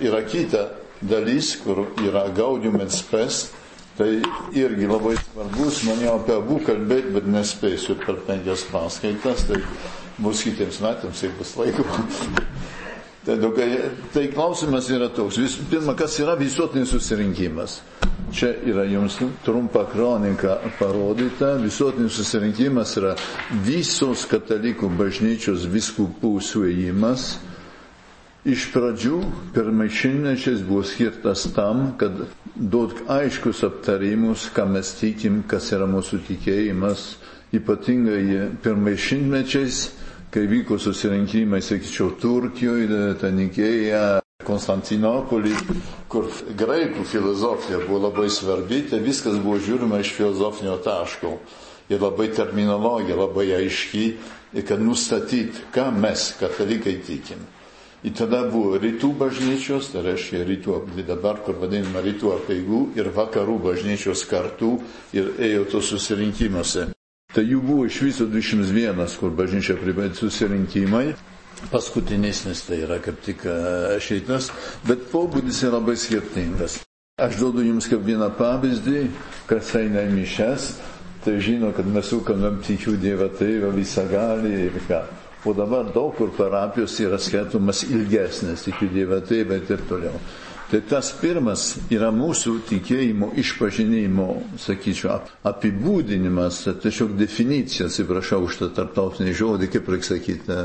Yra kita dalis, kur yra Gaudium et Spes, tai irgi labai svarbus, man jau apie abu kalbėti, bet nespėsiu per 5 paskaitas, tai bus kitiems metams, jeigu bus laiko. Tai klausimas yra toks. Pirma, kas yra visuotinis susirinkimas? Čia yra jums trumpa kronika parodyta. Visuotinis susirinkimas yra visos katalikų bažnyčios vyskupų suėjimas. Iš pradžių pirmais šimtmečiais buvo skirtas tam, kad duot aiškus aptarimus, ką mes tikim, kas yra mūsų tikėjimas. Ypatingai pirmais šimtmečiais, kai vyko susirinkimai, sakyčiau, Turkijoje, Tanikėje, Konstantinopolį, kur graikų filosofija buvo labai svarbi, tai viskas buvo žiūrima iš filosofinio taško. Ir labai terminologija, labai aiški, kad nustatyti, ką mes, katalikai, tikim. Ir tada buvo rytų bažnyčios, tai reiškia rytų, dabar, kur vadinama rytų apeigų, ir vakarų bažnyčios kartu, ir ėjo to susirinkimuose. Tai jų buvo iš viso 21, kur bažnyčia privedė susirinkimai. Paskutinesnis tai yra kaip tik šitas, bet pobūdis yra labai skirtingas. Aš duodu jums kaip vieną pavyzdį, kas eina į mišias, tai žino, kad mes sukanam tikiu Dievą Tėvą visagalį ir ką. O dabar daug kur parapijos yra skaitomas ilgesnis, tikiu Dievą Tėvą ir taip toliau. Tai tas pirmas yra mūsų tikėjimo išpažinimo, sakyčiau, apibūdinimas, tiesiog definicija, atsiprašau už tą tarptautinį žodį, kaip reikia sakyti.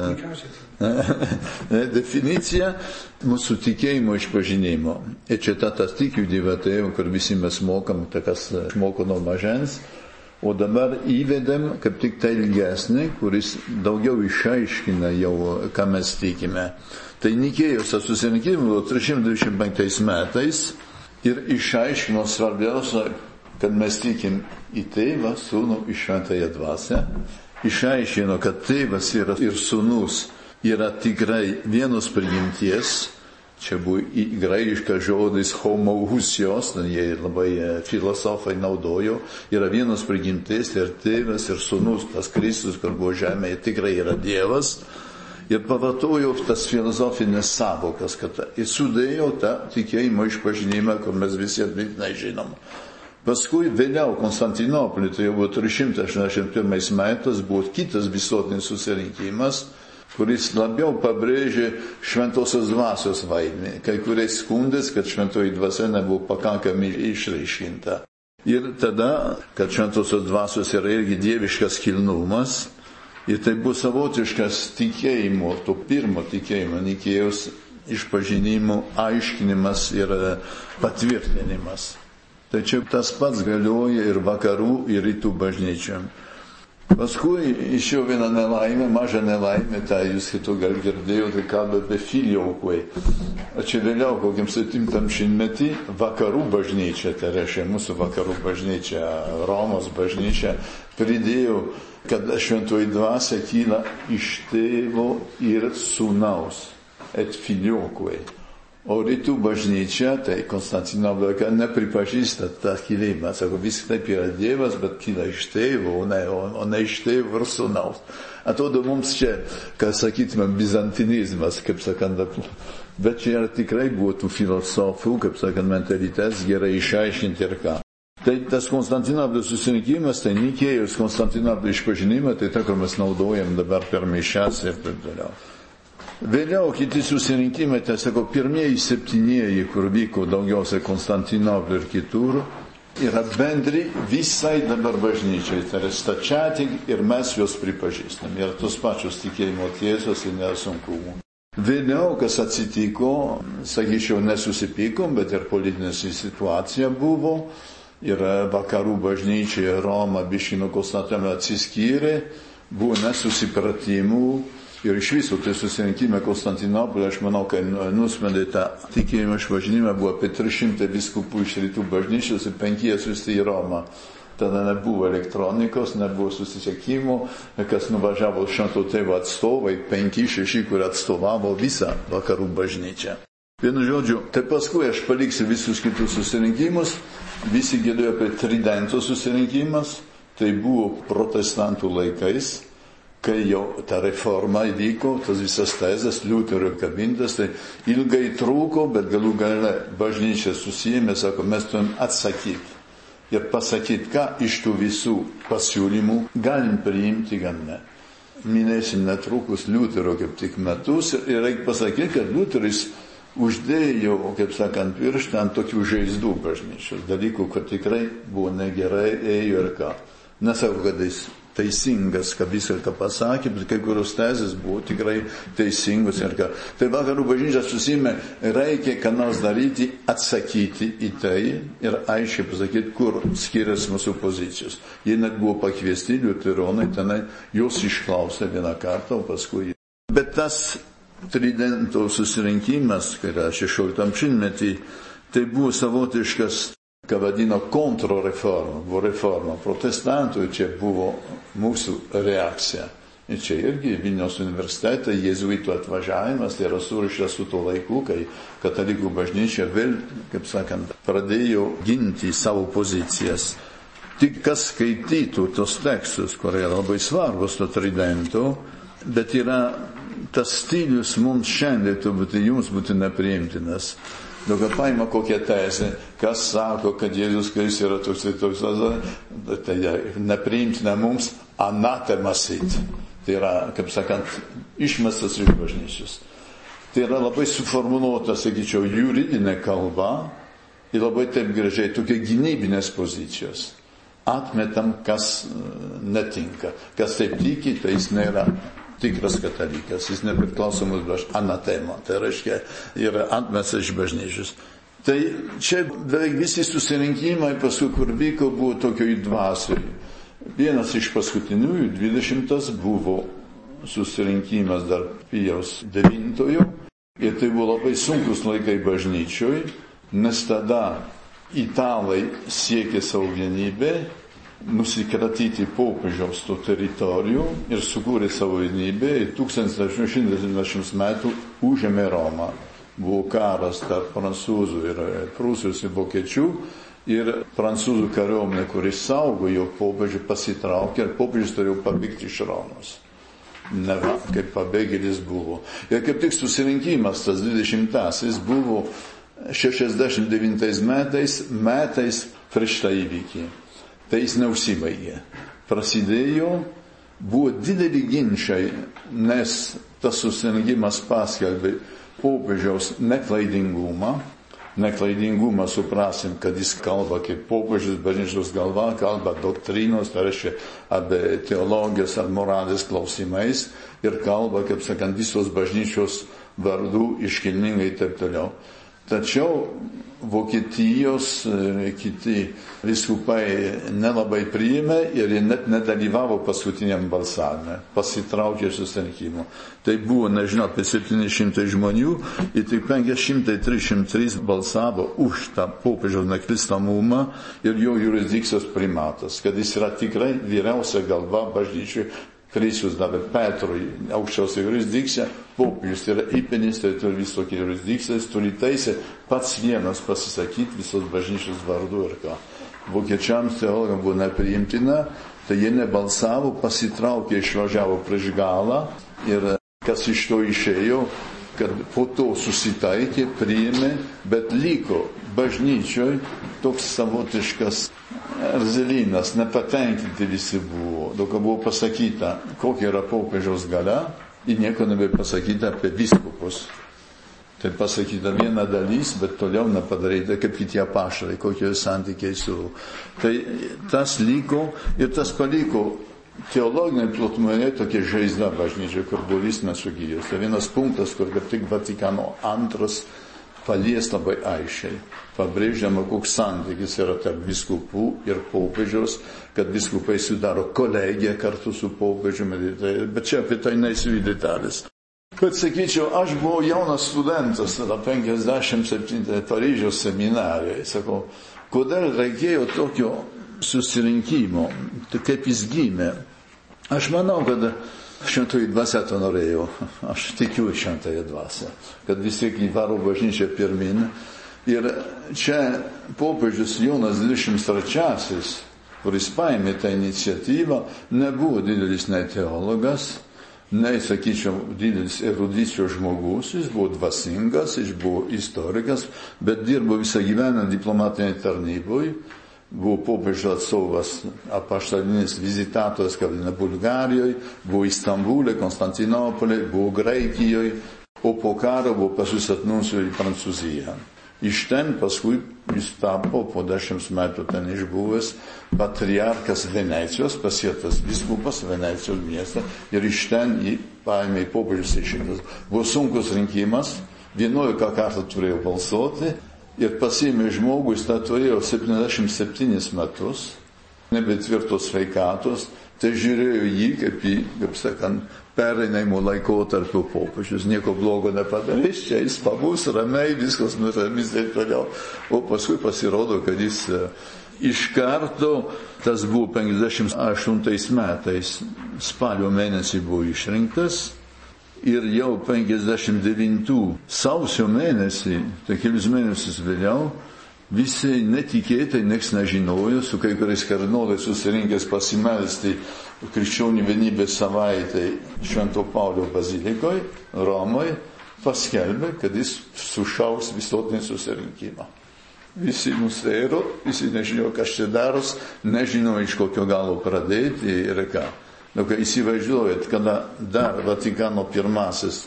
Definicija mūsų tikėjimo išpažinimo. Ir čia tas tikiu Dievą Tėvą, kur visi mes mokam, tai kas moko nuo mažens. O dabar įvedėm kaip tik tai ilgesnį, kuris daugiau išaiškina jau, ką mes tikime. Tai Nikėjos susirinkimas buvo 325 metais ir išaiškino svarbiausia, kad mes tikim į Tėvą, Sūnų ir Šventąją Dvasią. Išaiškino, kad Tėvas ir Sūnus yra tikrai vienos prigimties. Čia buvo graikiškas žodis homoousios, jie labai filosofai naudojo. Yra vienos prigimties, ir Tėvas ir Sūnus, tas Kristus, kur buvo žemėje, tikrai yra Dievas. Ir pavartojo tas filosofinės savokas, kad sudėjo tą tikėjimo išpažinimą, kur mes visi atmintinai žinom. Paskui vėliau Konstantinopolį, tai jau buvo 381 metais, buvo kitas visuotinis susirinkimas, kuris labiau pabrėžė šventosios dvasios vaidmenį. Kai kuriais skundės, kad šventoji dvasia nebuvo pakankamai išreiškinta. Ir tada, kad šventosios dvasios yra irgi dieviškas kilnumas, ir tai buvo savotiškas tikėjimo, to pirmo tikėjimo, Nikėjos išpažinimo aiškinimas ir patvirtinimas. Tai čia tas pats galioja ir vakarų, ir rytų bažnyčiam. Paskui išėjo viena nelaimė, maža nelaimė, tai jūs kito gal girdėjote, kalbą apie filiokui. O čia vėliau, kokiam 7 šimtmetį, vakarų bažnyčia, tai reiškia mūsų vakarų bažnyčia, Romos bažnyčia, pridėjo, kad šventoji dvasia kyla iš Tėvo ir Sūnaus, et filiokui. O rytų bažnyčia, tai Konstantinopolio, nepripažįsta tą kilimą. Sako, vis taip yra Dievas, bet kyla iš Tėvo, o ne iš Tėvo ir Sūnaus. Atrodo mums čia, ką sakytume, bizantinizmas, kaip sakant, bet čia tikrai buvo tų filosofų, kaip sakant, mentalitas gerai išaiškinti ir ką. Tai tas Konstantinopolio susirinkimas, tai Nikėjos Konstantinopolio išpažinimą, tai ta, kur mes naudojam dabar per mišias ir taip toliau. Vėliau kiti susirinkimai, tai sako, pirmieji 7, kur vyko daugiausiai Konstantinopolio ir kitur, yra bendri visai dabar bažnyčiai, tai yra stačiatik ir mes juos pripažįstam. Yra tos pačios tikėjimo tiesos ir nėra sunkumų. Vėliau, kas atsitiko, sakyčiau, nesusipykom, bet ir politinė situacija buvo. Ir vakarų bažnyčioje Roma biškį nuo Konstantinopolio atsiskyrė, buvo nesusipratimų. Ir iš viso tai susirinkime Konstantinopolio, aš manau, kai nusmendė tą tikėjimo išpažinimą, buvo apie 300 vyskupų iš rytų bažnyčios ir 5 siųsti į Romą. Tada nebuvo elektronikos, nebuvo susisiekimų, kas nuvažiavo Švento Tėvo atstovai, 5-6, kurie atstovavo visą vakarų bažnyčią. Vienu žodžiu, tai paskui aš paliksiu visus kitus susirinkimus, visi girdėjo apie Tridento susirinkimas, tai buvo protestantų laikais. kai jau ta reforma įvyko, tas visas tezas, Liuterio kabintas, tai ilgai trūko, bet galų gale bažnyčia susijėmė, sako, mes turim atsakyti ir pasakyti, ką iš tų visų pasiūlymų galim priimti, gal ne. Minėsim netrukus Liuterio kaip tik metus ir reikia pasakyti, kad Liuteris uždėjo, kaip sakant, pirštą ant tokių žaizdų bažnyčios dalykų, kad tikrai buvo negerai, ėjo ir ką. Nesakau, kad jis teisingas, kad viską ką pasakė, bet kai kurios tezės buvo tikrai teisingos ir ką. Tai vakarų bažnyčia susime, reikia ką nors daryti, atsakyti į tai ir aiškiai pasakyti, kur skiriasi mūsų pozicijos. Jie net buvo pakviesti liuteronai, tenai jos išklausė vieną kartą, o paskui. Bet tas Tridento susirinkimas, kai yra 16 šimtmetį, tai buvo savotiškas, ką vadino kontroreforma, buvo reforma protestantų, čia buvo mūsų reakcija. Ir čia irgi Vilniaus universitete jėzuitų atvažiavimas, tai yra surištas su to laiku, kai katalikų bažnyčia vėl, kaip sakant, pradėjo ginti savo pozicijas. Tik kas skaitytų tos tekstus, kurie yra labai svarbus to Tridento, bet yra tas stilius mums šiandien, turbūt jums būtų nepriimtinas. Daug paima kokią teisę, kas sako, kad Jėzus Kristus yra toks, tai nepriimtina mums anatemasit. Tai yra, kaip sakant, išmestas iš bažnyčios. Tai yra labai suformuluota, sakyčiau, juridinė kalba ir labai taip gražiai tokia gynybinės pozicijos. Atmetam, kas netinka. Kas taip tiki, tai jis nėra tikras katalikas, jis nepriklausomas bažnyčios, anatema, tai reiškia, yra atmestas iš bažnyčios. Tai čia beveik visi susirinkimai, paskui kur vyko, buvo tokioj dvasioj. Vienas iš paskutiniųjų, 20, buvo susirinkimas dar Pijaus 9 ir tai buvo labai sunkus laikai bažnyčioj, nes tada italai siekė savo vienybę, nusikratyti popiežiaus tų teritorijų ir sukūrė savo vienybę ir 1870 metų užėmė Romą. Buvo karas tarp prancūzų ir Prūsijos ir vokiečių ir prancūzų kariuomenė, kuris saugojo popiežių, pasitraukė ir popiežius turėjo pabėgti iš Romos. Neva, kaip pabėgėlis buvo. Ir kaip tik susirinkimas, tas 20-asis, buvo 69 metais prieš tą įvykį. Tai jis neužsibaigė. Prasidėjo, buvo dideli ginčiai, nes tas susirinkimas paskelbė popiežiaus neklaidingumą. Neklaidingumą suprasim, kad jis kalba kaip popiežius, bažnyčios galva, kalba doktrinos, tai reiškia apie teologijos ar moralės klausimais ir kalba, kaip sakant, visos bažnyčios vardų iškilmingai taip toliau. Tačiau Vokietijos kiti vyskupai nelabai priėmė ir jie net nedalyvavo paskutiniam balsavime, pasitraukė iš susirinkimo. Tai buvo, nežinau, apie 700 žmonių ir tik 500-303 balsavo už tą popiežiaus nekristamumą ir jo jurisdikcijos primatas, kad jis yra tikrai vyriausia galva bažnyčiai. Kristus davė Petrui aukščiausią jurisdikciją, popiežius yra įpėdinis, tai turi visokie jurisdikcijas, turi teisę pats vienas pasisakyti visos bažnyčios vardu ir ką. Vokiečiams teologams buvo nepriimtina, tai jie nebalsavo, pasitraukė, išvažiavo prieš galą ir kas iš to išėjo, kad po to susitaikė, priėmė, bet liko bažnyčioj toks savotiškas erzelynas, nepatenkinti visi buvo. Daug buvo pasakyta, kokia yra popiežiaus galia, ir nieko nebepasakyta apie vyskupus. Tai pasakyta viena dalis, bet toliau nepadaryta kaip kiti apaštalai, kokie santykiai su. Tai tas liko ir tas paliko teologinė plotmėje tokia žaizda bažnyčia, kur buvo vis nesugijus. Tai vienas punktas, kur kaip tik Vatikano II palies labai aiškiai, pabrėžiama, koks santykis yra tarp vyskupų ir popiežiaus, kad vyskupai sudaro kolegiją kartu su popiežiumi, bet čia apie tai neįsiu į detalės. Bet sakyčiau, aš buvau jaunas studentas, tada 57 Paryžiaus seminarijoje, sakau, kodėl reikėjo tokio susirinkimo, kaip jis gimė. Aš manau, kad šventųjų dvasia to norėjo, aš tikiu šventąją dvasią, kad vis tiek įvaro bažnyčią pirmin. Ir čia popiežius Jonas 23 kuris paėmė tą iniciatyvą, nebuvo didelis nei teologas, nei, sakyčiau, didelis erudicijos žmogus, jis buvo dvasingas, jis buvo istorikas, bet dirbo visą gyvenimą diplomatinėje tarnyboje, buvo popiežiaus atstovas, apaštalinis vizitatorius Kalina Bulgarijoje, buvo Istambulė, Konstantinopolė, buvo Graikijoje, o po karo buvo pasiųstas nuncijus į Prancūziją. Iš ten paskui jis tapo po 10 metų ten išbuvęs patriarkas Venecijos, pasiektas vyskupas Venecijos miestą ir iš ten jį paėmė į popiežius išrinktas. Buvo sunkus rinkimas, 11 kartų turėjo balsuoti ir pasiėmė žmogų, jis tą turėjo 77 metus, nebetvirtos sveikatos, tai žiūrėjo jį kaip sakant, pereinimo laikotarpio popiežius, nieko blogo nepadarys, čia jis pabus ramiai, viskas nuramis ir toliau. O paskui pasirodo, kad jis iš karto, tas buvo 58 metais, spalio mėnesį buvo išrinktas ir jau 59 sausio mėnesį, tai kelius mėnesius vėliau, visi netikėtai, nieks nežinojo, su kai kuriais kardinolais susirinkęs pasimelsti krikščionių vienybės savaitai Švento Paulio bazilikoje, Romoje, paskelbė, kad jis sušauks visuotinį susirinkimą. Visi nustėro, visi nežinojo, kas čia daros, nežinojo, iš kokio galo pradėti ir ką. Kai įsivaizduojat, kada dar Vatikano pirmasis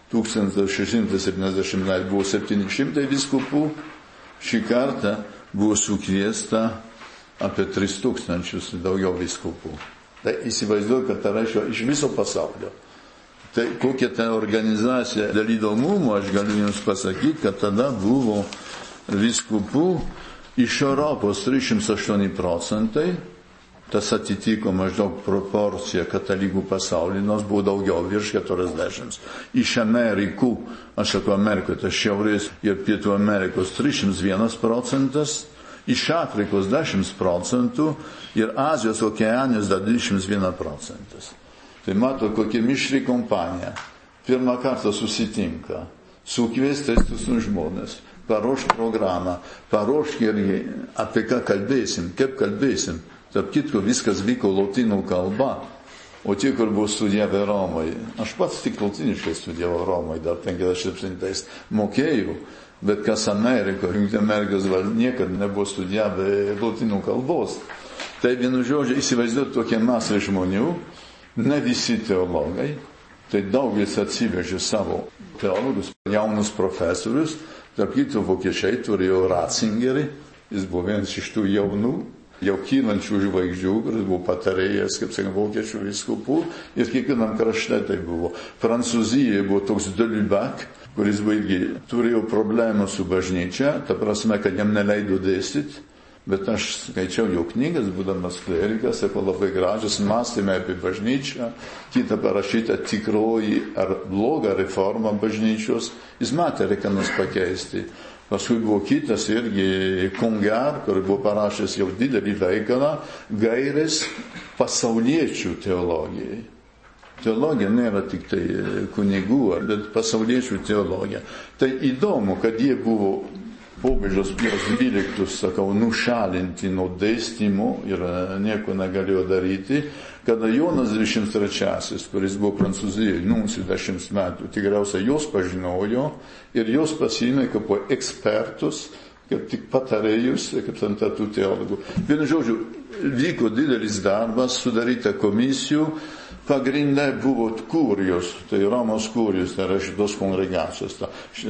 1670 buvo 700 vyskupų, šį kartą buvo sukviesta apie 3000 daugiau vyskupų. Tai įsivaizduoju, kad tai reiškia iš viso pasaulio. Tai kokia ta organizacija dėl įdomumo, aš galiu jums pasakyti, kad tada buvo vyskupų iš Europos 308%, tas atitiko maždaug proporciją katalikų pasaulį, nors buvo daugiau, virš 40. Iš Amerikų, aš sakau Amerikoje, tai Šiaurės ir Pietų Amerikos 301%, iš Afrikos 10% ir Azijos Okeanijos dar 21%. Tai mato, kokia mišri kompanija. Pirmą kartą susitinka, sukvies 3000 žmonės, paruoš programą, paruoš irgi apie ką kalbėsim, kaip kalbėsim. Tarp kitko viskas vyko lotynų kalba, o tie, kur buvo studijavę Romoje, aš pats tik lotiniškai studijavau Romoje, dar 57 mokėjau, bet kas Amerikoje, Jungtinės Amerikos niekad nebuvo studijavę lotynų kalbos. Tai vienu žodžiu įsivaizduoti tokie masai žmonių, ne visi teologai, tai daugelis atsivežė savo teologus, jaunus profesorius, tarp kitų vokiečiai turėjo Ratzingerį, jis buvo vienas iš tų jaunų, jau kylančių žvaigždžių, kuris buvo patarėjas, kaip sakant, vokiečių vyskupų ir kiekvienam krašte tai buvo. Prancūzijoje buvo toks de Lubac, kuris irgi turėjo problemą su bažnyčia, ta prasme, kad jam neleido dėstyti, bet aš skaičiau jo knygas, būdamas klerikas, sako, labai gražios, mąstėme apie bažnyčią, kitą parašytą tikroji ar blogą reformą bažnyčios, jis matė, reikia nors pakeisti. Paskui buvo kitas irgi Congar, kur buvo parašęs jau didelį veikalą, gairės pasauliečių teologijai. Teologija nėra tik tai kunigų, bet pasauliečių teologija. Tai įdomu, kad jie buvo popiežiaus Pijus XII, sakau, nušalinti nuo dėstymo ir nieko negalėjo daryti, kada Jonas XXIII, kuris buvo Prancūzijoje nuncijus 10 metų, tikriausiai jos pažinojo ir jos pasiėmė kaip ekspertus, kaip tik patarėjus, kaip tų teologų. Vienu žodžiu, vyko didelis darbas, sudaryta komisijų, pagrinde buvo kurijos, tai Romos kurijos, tai yra šitos kongregacijos, ta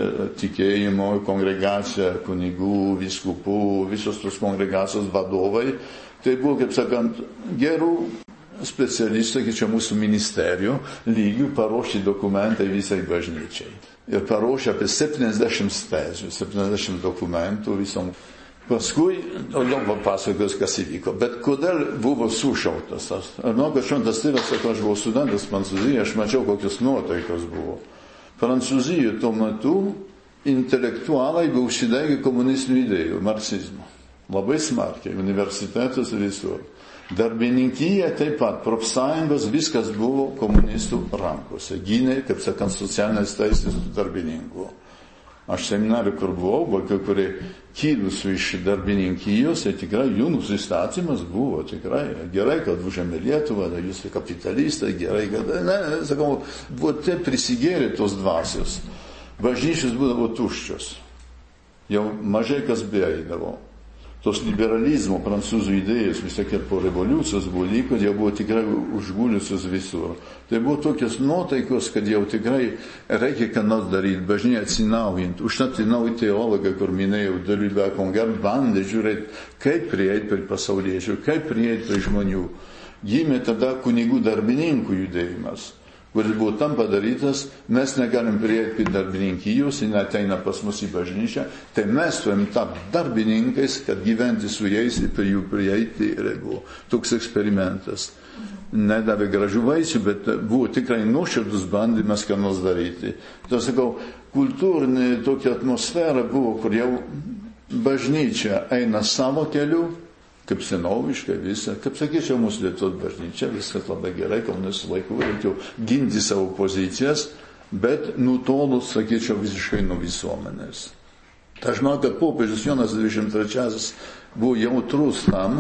tikėjimo kongregacija, kunigų, vyskupų, visos tos kongregacijos vadovai, tai buvo, kaip sakant, gerų specialistai, kaip čia mūsų ministerijų, lygių paruošti dokumentai visai bažnyčiai. Ir paruošė apie 70 tezių, 70 dokumentų visom. Paskui, toliau papasakos, kas įvyko. Bet kodėl buvo sušautas tas? Žinau, kad šventas tėvas, sako, aš buvau studentas Prancūzijoje, aš mačiau, kokios nuotaikos buvo. Prancūzijoje tuo metu intelektualai buvo užsidegę komunistinių idėjų, marksizmo. Labai smarkiai, universitetus visur. Darbininkija taip pat, profsąjungos, viskas buvo komunistų rankose. Gynė, kaip sakant, socialinės teisės darbininkų. Aš seminariu, kur buvau, kurie kilusių iš darbininkijos, tai tikrai jų nusistatymas buvo tikrai gerai, kad užėmė Lietuvą, jūs kapitalistai, gerai, kad, sakau, buvo taip prisigėrė tos dvasios. Bažnyčios būdavo tuščios. Jau mažai kas beeidavo. Tos liberalizmo, prancūzų idėjos, vis tiek ir po revoliucijos buvo liko, jau buvo tikrai užguliusios visur. Tai buvo tokios nuotaikos, kad jau tikrai reikia ką nors daryti, bažnyčiai atsinaujinti. Užtat nauji teologai, kur minėjau, dalyvę Konger, bandė žiūrėti, kaip prieiti prie pasauliečių, kaip prieiti prie žmonių. Gimė tada kunigų darbininkų judėjimas, kuris buvo tam padarytas, mes negalim prieiti prie darbininkijos, jie ateina pas mus į bažnyčią, tai mes turim tapti darbininkais, kad gyventi su jais ir prie jų prieiti. Ir buvo toks eksperimentas. Nedavė gražių vaisių, bet buvo tikrai nuoširdus bandymas ką nors daryti. Tai sakau, kultūrinė tokia atmosfera buvo, kur jau bažnyčia eina savo keliu, kaip senoviškai visą, kaip sakyčiau, mūsų Lietuvos bažnyčia, viskas labai gerai, Kaunas laikų reikėjo ginti savo pozicijas, bet nutolus, sakyčiau, visiškai nuo visuomenės. Tai aš manau, kad popiežius Jonas 23 buvo jautrus tam,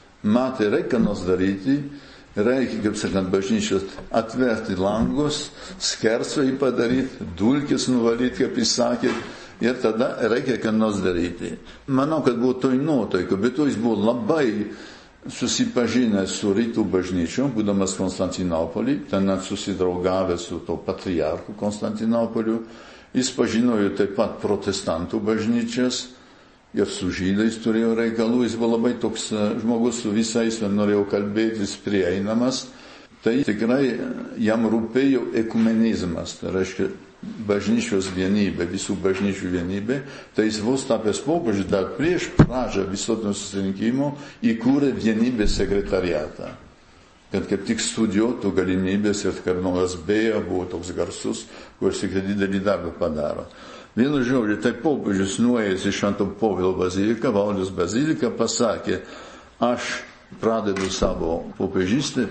matė, reikia nors daryti, reikia, kaip sakant, bažnyčios atverti langus, skersvėjį padaryti, dulkes nuvalyti, kaip jis sakė, ir tada reikia ką nors daryti. Manau, kad buvo toj nuotaiko, bet to jis buvo labai susipažinęs su rytų bažnyčiom, būdamas Konstantinopolį, ten susidraugavęs su to patriarchu Konstantinopoliu. Jis pažinojo taip pat protestantų bažnyčias ir su žydais turėjo reikalų. Jis buvo labai toks žmogus, su visais norėjo kalbėtis, prieinamas. Tai tikrai jam rūpėjo ekumenizmas, tai reiškia bažnyčios vienybė, visų bažnyčių vienybė. Tai jis vos tapęs popiežius dar prieš pradžią visuotinio susirinkimo įkūrė vienybės sekretariatą, kad kaip tik studijuotų galimybės, ir kardinolas Beja buvo toks garsus, kuris tikrai didelį darbą padaro. Vienu žodžiu, tai popiežius nuėjęs į Švento Povilo baziliką, Valdžios baziliką, pasakė, aš pradedu savo popiežystę,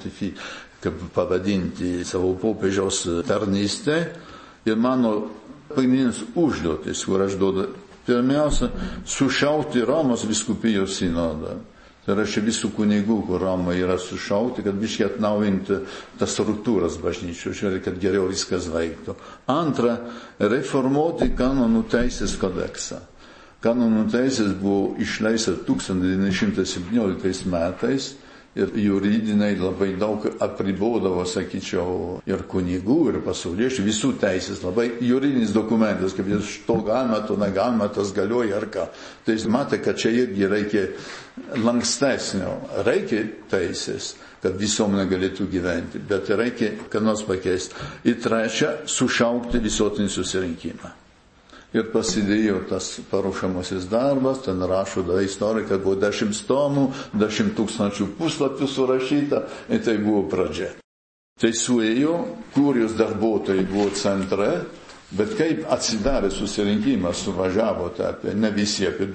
kaip pavadinti savo popiežiaus tarnystę, ir mano pagrindinis užduotis, kur aš duodu, pirmiausia, sušaukti Romos vyskupijos sinodą. Tai reiškia visų kunigų, kur Romoje yra sušaukti, kad biškai atnaujinti tas struktūras bažnyčių, kad geriau viskas veiktų. Antra, reformuoti kanonų teisės kodeksą. Kanonų teisės buvo išleista 1917 metais ir juridiniai labai daug apribodavo, sakyčiau, ir kunigų, ir pasauliečių, visų teisės, labai juridinis dokumentas, kaip jis to galima, to negalima, tas galioja ar ką. Tai jis matė, kad čia irgi reikia lankstesnio, reikia teisės, kad visuomenė galėtų gyventi, bet reikia ką nors pakeisti. Ir trečia, sušaukti visuotinį susirinkimą. Ir prasidėjo tas paruošiamasis darbas, ten rašo istorija, kad buvo 10 tomų, 10 000 puslapių surašyta, ir tai buvo pradžia. Tai suėjo, kurijos darbuotojai buvo centre, bet kaip atsidarė susirinkimas, suvažiavo apie, ne visi, apie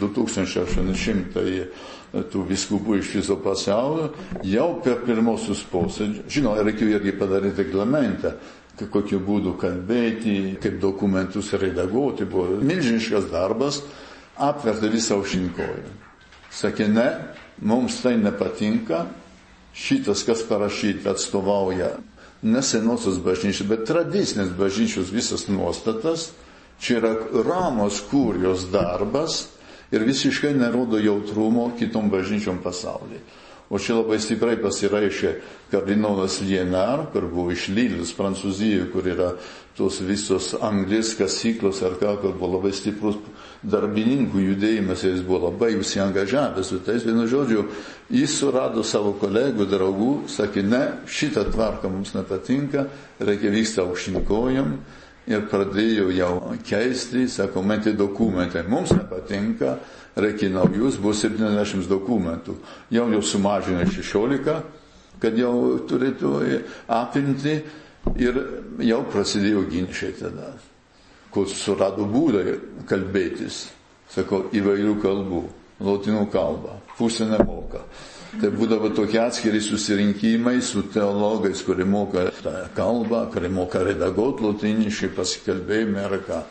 2800 tų vyskupų iš viso pasaulio, jau per pirmosius posėdžius, žinoma, reikėjo irgi padaryti reglamentą, kokiu būdu kalbėti, kaip dokumentus redaguoti, buvo milžiniškas darbas, apvertė visą aukštyn. Sakė, ne, mums tai nepatinka, šitas, kas parašyta, atstovauja ne senosios bažnyčios, bet tradicinės bažnyčios visas nuostatas, čia yra Romos kurijos darbas ir visiškai nerodo jautrumo kitom bažnyčiom pasaulyje. O čia labai stipriai pasireiškia kardinolas Lienar, kur buvo iš Lilės, Prancūzijoje, kur yra tos visos anglės kasyklos ar ką, kur buvo labai stiprus darbininkų judėjimas, jis buvo labai užsiangažavęs su tais. Vienu žodžiu, jis surado savo kolegų, draugų, sakė, ne, šitą tvarką mums nepatinka, reikia vykti aukštyn kojom. Ir pradėjo jau keisti, sako, menti dokumentai, mums nepatinka, reikia naujus, buvo 70 dokumentų. Jau sumažino 16, kad jau turėtų apimti, ir jau prasidėjo ginčiai tada. Kur surado būdai kalbėtis, sako, įvairių kalbų, lotynų kalbą, pusė nemoka. Tai būdavo tokie atskiri susirinkimai su teologais, kurie moka tą kalbą, kurie moka redaguoti lotyniškai, pasikalbėjimai ar ką.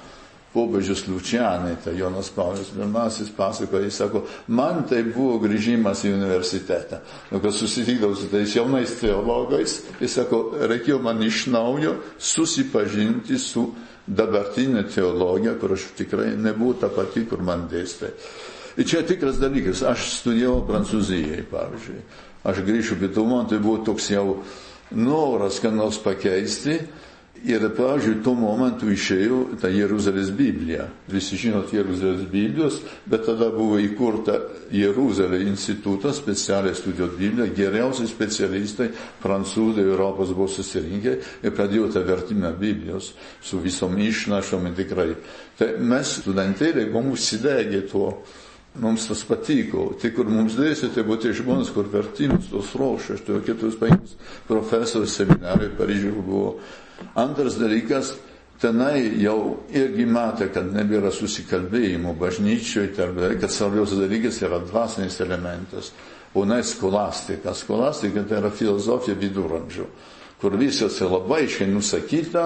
popiežius Lučianai, tai Jonas Paulius I pasakoja, jis sako, man tai buvo grįžimas į universitetą. Kad susitikdavau su tais jaunais teologais, jis sako, reikėjo man iš naujo susipažinti su dabartinė teologija, kur aš tikrai nebuvau ta pati, kur man dėstė. Ir čia tikras dalykas, aš studijavau Prancūzijai, pavyzdžiui. Aš grįžau pietų, man tai buvo toks jau noras, ką nors pakeisti. Ir, pavyzdžiui, tuo momentu išėjo ta Jeruzalės Biblija. Visi žinot Jeruzalės Biblijos, bet tada buvo įkurta Jeruzalė institutas, specialiai studijuoti Bibliją. Geriausi specialistai, prancūzai Europos buvo susirinkę ir pradėjo tą vertimą Biblijos su visom išnašom tikrai. Tai mes, studentėliai, buvom užsidegę tuo. Mums tas patiko. Tai, kur mums dėstė, tai buvo tie žmonės, kur vertimus tos ruošė. Aš turėjau kitus paėmus profesorius seminarai Paryžiuje buvo. Antras dalykas, tenai jau irgi matė, kad nebėra susikalbėjimo bažnyčioje, kad svarbiausias dalykas yra dvasinis elementas, o ne skolastika. Skolastika tai yra filosofija viduramžių, kur viskas yra labai aiškiai nusakyta,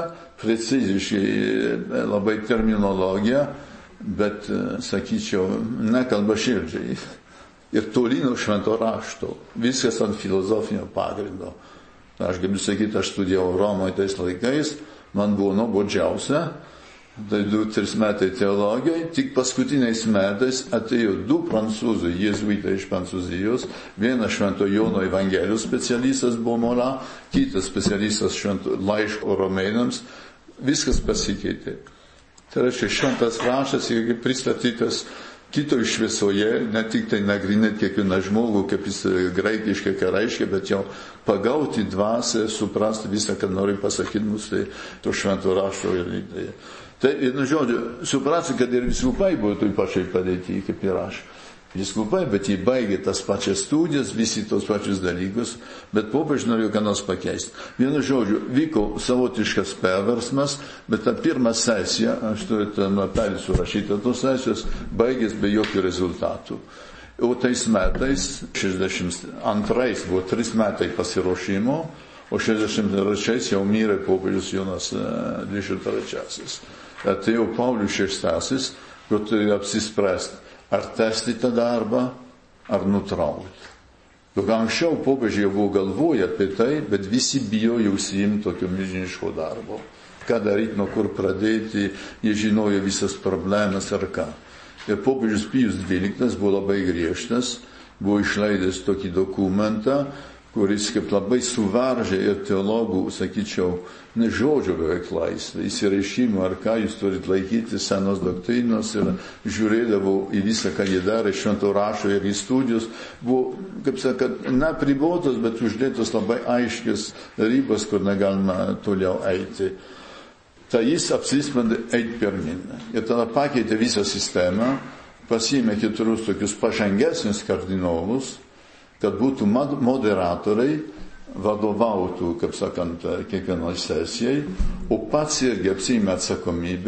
preciziškai labai terminologija, bet, sakyčiau, nekalba širdžiai. Ir toli nuo švento rašto. Viskas ant filosofinio pagrindo. Aš galiu sakyti, aš studijavau Romoje tais laikais, man buvo nuobodžiausia, tai 2-3 metai teologijai, tik paskutiniais metais atėjo 2 prancūzai, jėzuitai iš Prancūzijos, vienas Švento Jono Evangelijos specialistas buvo Mola, kitas specialistas Švento laiško Romėnams, viskas pasikeitė. Tai reiškia, šventas raštas yra pristatytas kitoj šviesoje, ne tik tai nagrinėti kiekvieną žmogų, kaip jis graikiškai ką reiškia, bet jau pagauti dvasią, suprasti visą, kad nori pasakyti mums, tai to švento rašto ir tai. Tai, žodžiu, suprasti, kad ir vyskupai buvo toj pačiai padėti, kaip ir aš. Vyskupai, bet jie baigė tas pačias studijas, visi tos pačius dalykus, bet popiežius norėjo ką nors pakeisti. Vienu žodžiu, vyko savotiškas perversmas, bet ta pirma sesija, aš turiu ten lapelį surašyti tos sesijos, baigės be jokių rezultatų. O tais metais, 62 buvo 3 metai pasiruošimo, o 63 jau mirė popiežius Jonas 23. Atėjo Paulius VI, kur turėjo apsispręsti, ar tęsti tą darbą, ar nutraukti. Juk anksčiau popiežiai buvo galvoję apie tai, bet visi bijojo užsiimti tokio milžiniško darbo. Ką daryti, nuo kur pradėti, jie žinojo visas problemas ar ką. Ir popiežius Pijus XII buvo labai griežtas, buvo išleidęs tokį dokumentą, kuris kaip labai suvaržė ir teologų, sakyčiau, ne žodžio beveik laisvę, įsireišimų ar ką jūs turit laikyti senos doktrinos ir žiūrėdavo į visą, ką jie darė, švento rašto ir į studijus, buvo, kaip sakant, neapribotos, bet uždėtos labai aiškios ribos, kur negalima toliau eiti. Tai jis apsisprendė eiti pirmin. Ir tada pakeitė visą sistemą, pasiėmė 4 tokius pažangesnius kardinolus, kad būtų moderatoriai, vadovautų, kaip sakant, kiekvienoj sesijai, o pats irgi apsiėmė atsakomybę,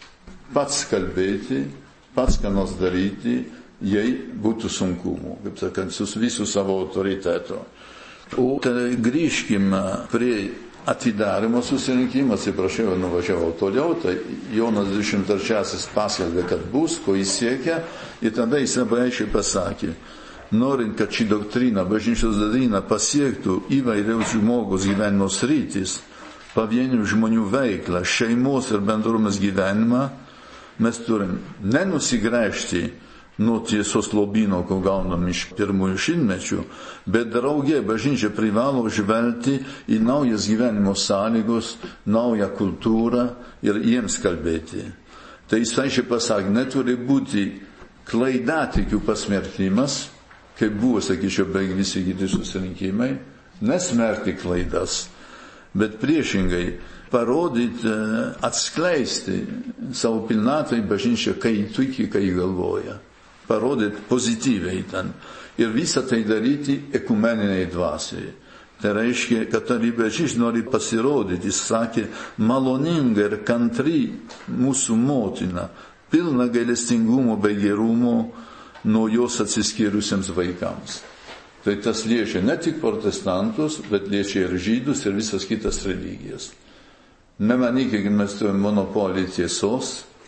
pats kalbėti, pats ką nors daryti, jei būtų sunkumų, kaip sakant, su visų savo autoritetu. O tai grįžkime prie atidarimo susirinkimo, atsiprašau, nuvažiavau toliau, tai Jonas 23 paskelbė, kad bus, ko jis siekia, ir tada jis labai aiškiai pasakė, norint, kad ši doktrina, bažnyčios doktrina pasiektų įvairiaus žmogaus gyvenimo sritis, pavienių žmonių veiklą, šeimos ir bendruomenės gyvenimą, mes turim nenusigręžti nuo tiesos lobyno, ko gaunam iš pirmųjų šimtmečių, bet draugė bažnyčia privalo žvelgti į naujas gyvenimo sąlygos, naują kultūrą ir jiems kalbėti. Tai jis aiškiai pasakė, neturi būti klaidatikių pasmerkimas, kaip buvo, sakyčiau, beveik visi kiti susirinkimai, nesmerkti klaidas, bet priešingai parodyti, atskleisti savo pilnatvę į bažnyčią, kai tiki, kai galvoja. Parodyti pozityviai ten. Ir visą tai daryti ekumeniniai dvasiai. Tai reiškia, kad katalikybė nori pasirodyti, jis sakė, maloninga ir kantri mūsų motina, pilna gailestingumo bei gerumo, nuo jos atsiskyrusiems vaikams. Tai tas liečia ne tik protestantus, bet liečia ir žydus ir visas kitas religijas. Nemanykime, mes turime monopolį tiesos,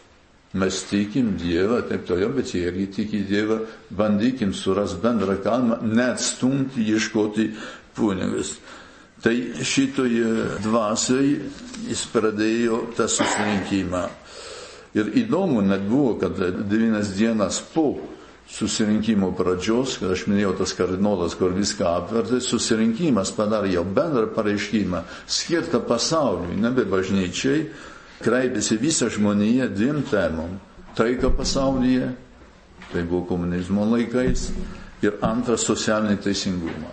Mes tikim Dievą, taip toliau, bet jie irgi tiki Dievą, bandykim surasti bendrą kalbą, neatstumti, ieškoti kunigus. Tai šitoje dvasiai jis pradėjo tą susirinkimą. Ir įdomu net buvo, kad 9 dienas po susirinkimo pradžios, kad aš minėjau tas kardinolas, kur viską apvertė, susirinkimas padarė jau bendrą pareiškimą, skirtą pasauliui, nebe bažnyčiai, kreipėsi visą žmoniją 2 temom. Taika pasaulyje, tai buvo komunizmo laikais, ir antras socialinį teisingumą.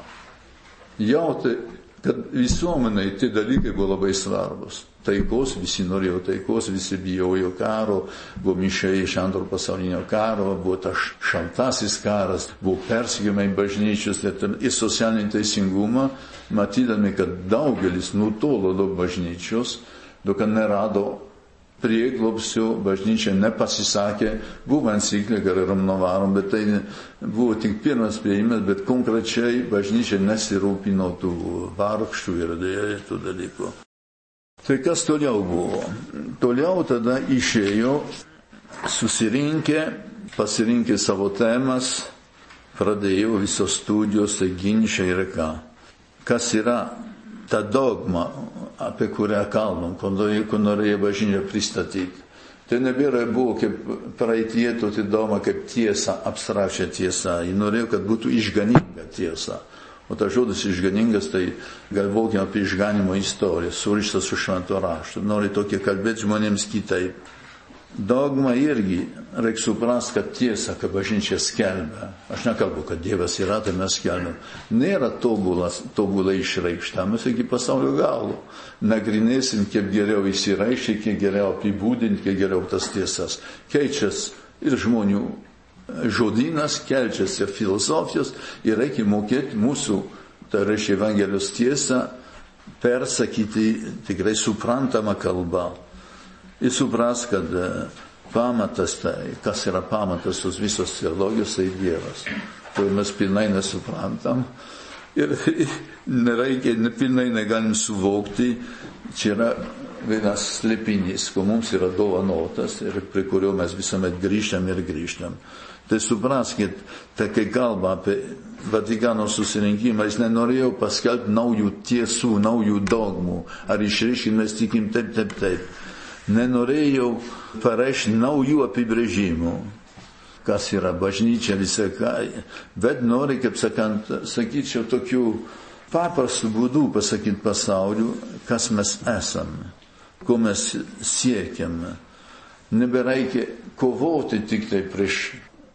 Jau tai, kad visuomeniai tie dalykai buvo labai svarbus. Taikos, visi norėjo taikos, visi bijojo karo, buvo mišai iš antro pasaulinio karo, buvo tas šaltasis karas, buvo persekiojimai bažnyčios ir socialinį teisingumą, matydami, kad daugelis nutolo nuo bažnyčios, kad nerado prieglobsčio, bažnyčia nepasisakė, buvo enciklika Rerum, bet tai buvo tik pirmas priėjimas, bet konkrečiai bažnyčia nesirūpino tų vargšų ir tų dalykų. Tai kas toliau buvo? Toliau tada išėjo, susirinkę, pasirinkę savo temas, pradėjo visos studijos, tai ginčiai ir ką. Kas yra ta dogma, apie kurią kalbam, kur norėjo bažnyčią pristatyti. Tai nebėra buvo kaip praeitie, tai dogma kaip tiesa, abstrakčia tiesa. Ji norėjo, kad būtų išganinga tiesa. O tas žodis išganingas, tai galvokime apie išganimo istoriją, surištas su švento raštu. Nori tokie kalbėti žmonėms kitaip. Dogma irgi reikia suprasti, kad tiesa, kad bažnyčia skelbia. Aš nekalbu, kad Dievas yra, tai mes skelbiam. Nėra tobulai išreikšta, mes iki pasaulio galo. Nagrinėsim, kiek geriau įsireiškia, kiek geriau apibūdinti, kiek geriau tas tiesas. Keičias ir žmonių žodynas, keičiasi ir filosofijos ir reikia mokėti mūsų, tai reiškia Evangelijos tiesą, persakyti tikrai suprantamą kalbą. Ir supras, kad pamatas, tai, kas yra pamatas tos visos teologijos, tai Dievas. To mes pilnai nesuprantam ir nereikia, pilnai negalim suvokti, čia yra vienas slėpinys, ko mums yra dovanotas ir prie kurio mes visuomet grįžtam ir grįžtam. Tai supraskit, tai kai kalba apie Vatikano susirinkimą, jis nenorėjo paskelbti naujų tiesų, naujų dogmų, ar išreiškti mes tikim taip. Nenorėjau pareiškti naujų apibrėžimų, kas yra bažnyčia visą ką, bet nori, kaip sakant, sakyčiau, tokių paprastų būdų pasakyti pasauliu, kas mes esame, ko mes siekiame. Nebereikia kovoti tik tai prieš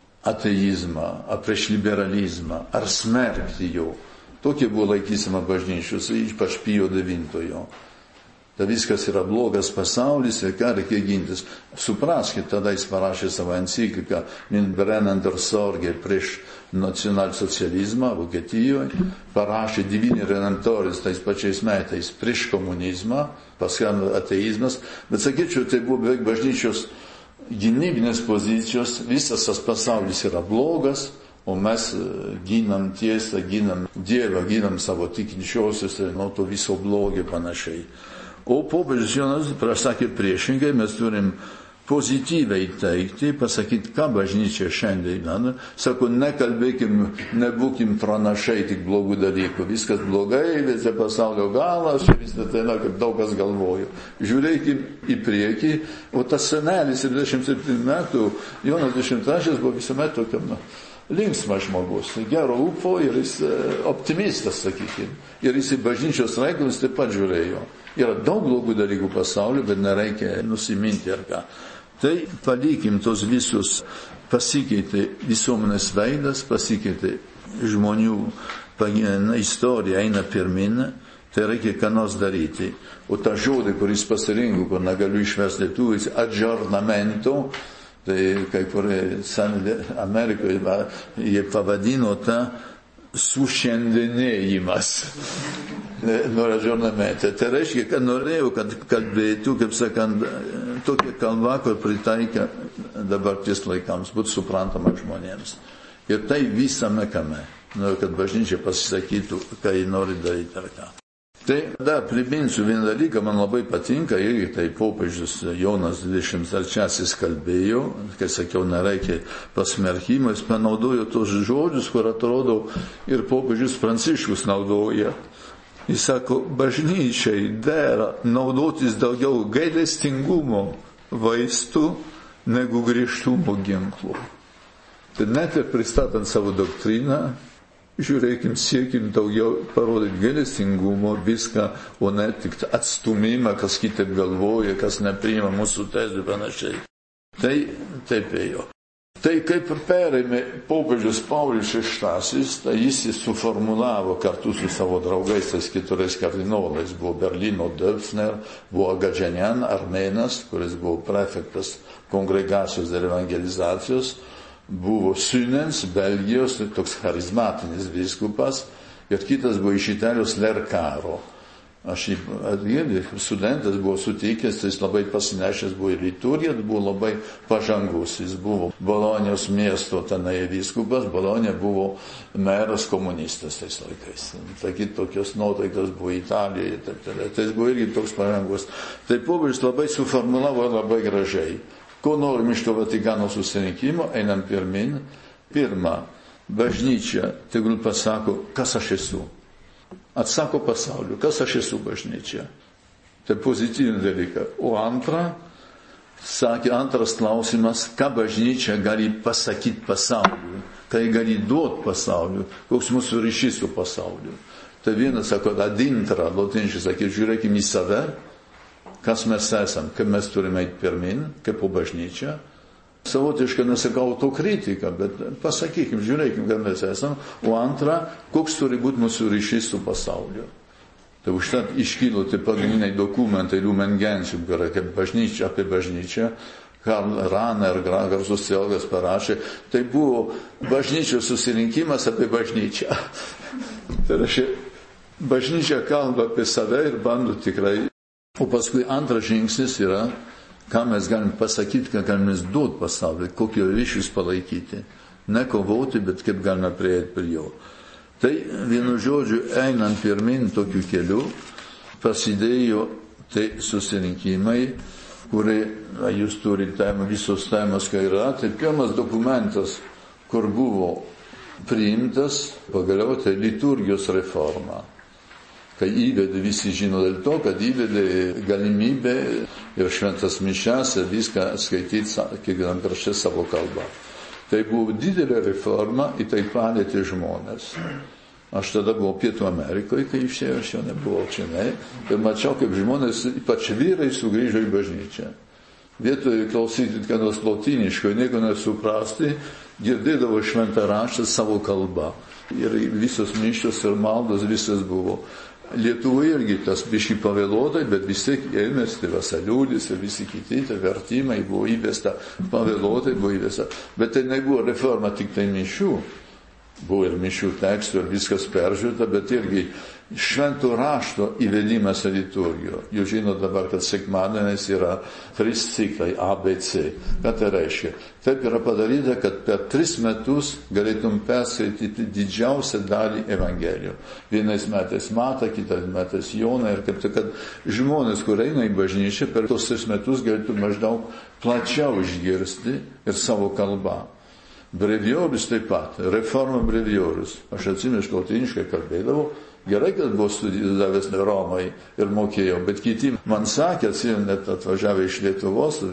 ateizmą, ar prieš liberalizmą, ar smerkti jo. Tokia buvo laikysima bažnyčios, ypač Pijo IX. Tai viskas yra blogas pasaulis ir ką reikia gintis. Supraskit, tada jis parašė savo encikliką Brennender Sorge prieš nacionalsocializmą Vokietijoje, parašė Divini Redemptoris tais pačiais metais prieš komunizmą, paskui ateizmas, bet sakyčiau, tai buvo beveik bažnyčios gynybinės pozicijos, visas tas pasaulis yra blogas, o mes ginam tiesą, ginam Dievą, ginam savo tikinčiosius ir nuo to viso blogio panašiai. O popiežius Jonas pasakė priešingai, mes turim pozityviai teikti, pasakyti, ką bažnyčia šiandien. Sako, nekalbėkim, nebūkim pranašai tik blogų dalykų. Viskas blogai, visą pasaulio galas, visą tai, kaip daug kas galvojo. Žiūrėkim į priekį, o tas senelis 27 metų, Jonas 23 buvo visuomet tokiam linksmas žmogus, gero ūpo ir jis optimistas, sakykime. Ir jis į bažnyčios reikalus taip pat žiūrėjo. Yra daug blogų dalykų pasaulyje, bet nereikia nusiminti ar ką. Tai palikim tos visus, pasikeitė visuomenės veidas, pasikeitė žmonių istorija, eina pirmin, tai reikia ką nors daryti. O tą žodį, kuris pasirinko, kur negaliu išversti lietuvių, aggiornamento, tai kai kurie Amerikoje jie pavadino tą sušiandieninėjimas. Nuo aggiornamento. Tai reiškia, kad norėjau, kad kalbėtų, kaip sakant, tokia kalba, kur pritaikė dabarties laikams, būtų suprantama žmonėms. Ir tai visame kame. Noriu, kad bažnyčia pasisakytų, ką jį nori daryti ar ką. Tai dar priminsiu vieną dalyką, man labai patinka, irgi tai popiežius Jonas 23 kalbėjo, kai sakiau, nereikia pasmerkimo, jis panaudojo tos žodžius, kur atrodo ir popiežius Pranciškus naudoja. Jis sako, bažnyčiai dera naudotis daugiau gailestingumo vaistų negu griežtumo ginklų. Tai net ir pristatant savo doktriną, žiūrėkim, siekim daugiau parodyti gailestingumo, viską, o ne tik atstumimą, kas kitaip galvoja, kas nepriima mūsų tezių panašiai. Tai taip ėjo. Tai kaip perėmė popiežius Paulius VI, tai jis suformulavo kartu su savo draugais, tais 4 kardinolais, buvo Berlyno Döpfner, buvo Gadženian, armėnas, kuris buvo prefektas kongregacijos ir evangelizacijos, buvo Sünens, Belgijos, toks charizmatinis vyskupas, ir kitas buvo iš Italijos Lercaro. Aš jį studentas buvo sutikęs, jis labai pasinešęs buvo į liturgiją, buvo labai pažangus, jis buvo Bolonijos miesto tenai vyskupas, Bolonija buvo meras komunistas tais laikais. Taigi tokios nuotaikos buvo Italijoje, tai jis buvo irgi toks pažangus. Tai popiežius labai suformulavo labai gražiai. Ko norim iš to Vatikano susirinkimo, einam pirmin. Pirma, bažnyčia tegul pasako, kas aš esu. Atsako pasauliu, kas aš esu bažnyčia. Tai pozityvinė dalyka. O antra, sakė antras klausimas, ką bažnyčia gali pasakyti pasauliu, ką gali duoti pasauliu, koks mūsų ryšys su pasauliu. Tai vienas sako, adintra, lotiniškai sakė, žiūrėkim į save, kas mes esam, kaip mes turime eiti pirmin, kaip po bažnyčia. Savotiškai nesakau autokritiką, bet pasakykim, žiūrėkim, kad mes esam. O antra, koks turi būti mūsų ryšys su pasauliu. Tai užtat iškilo tie pagrindiniai dokumentai Lumen Gentium, kaip bažnyčia, apie bažnyčią. Karl Rahner, garsus teologas, parašė, tai buvo bažnyčios susirinkimas apie bažnyčią. Tai reiškia, bažnyčia kalba apie save ir bando tikrai. O paskui antras žingsnis yra, ką mes galim pasakyti, ką galime duoti pasauliui, kokio ryšius palaikyti. Ne kovoti, bet kaip galime prieiti prie jo. Tai vienu žodžiu, einant pirmin tokiu keliu, prasidėjo tai susirinkimai, kurie, jūs turite visos temos, kai yra, tai pirmas dokumentas, kur buvo priimtas, pagaliau tai liturgijos reforma. Kai įvedė, visi žino dėl to, kad įvedė galimybę ir šventas mišias ir viską skaityti kiekvienam krašte savo kalbą. Tai buvo didelė reforma, į tai palėtė žmonės. Aš tada buvau Pietų Amerikoje, kai išėjau, aš jau nebuvau čia, ir mačiau, kaip žmonės, ypač vyrai, sugrįžo į bažnyčią. Vietoje klausyti, kad nors lotiniško, nieko nesuprasti, girdėdavo šventą raštą savo kalbą. Ir visos mišios ir maldos visas buvo. Lietuvoje irgi tas biški pavėluotai, bet vis tiek ėmės, tai Vasaliūdis ir visi kiti, tai vertimai buvo įvesta, pavėluotai buvo įvesta. Bet tai nebuvo reforma tik tai mišių. Buvo ir mišių tekstų ir viskas peržiūrėta, bet irgi švento rašto įvedimas į liturgiją. Jūs žinot dabar, kad sekmadienis yra 3 ciklai ABC. Ką tai reiškia? Taip yra padaryta, kad per 3 metus galėtum perskaityti didžiausią dalį Evangelijų. Vienais metais Matą, kitais metais Joną ir kad žmonės, kur eina į bažnyčią, per tos 3 metus galėtų maždaug plačiau išgirsti ir savo kalbą. Breviorius taip pat, reforma breviorius. Aš atsimenu, aš lotiniškai kalbėdavau, gerai, kad buvo studijavęs Romai ir mokėjau, bet kiti man sakė, atsimenu, net atvažiavę iš Lietuvos,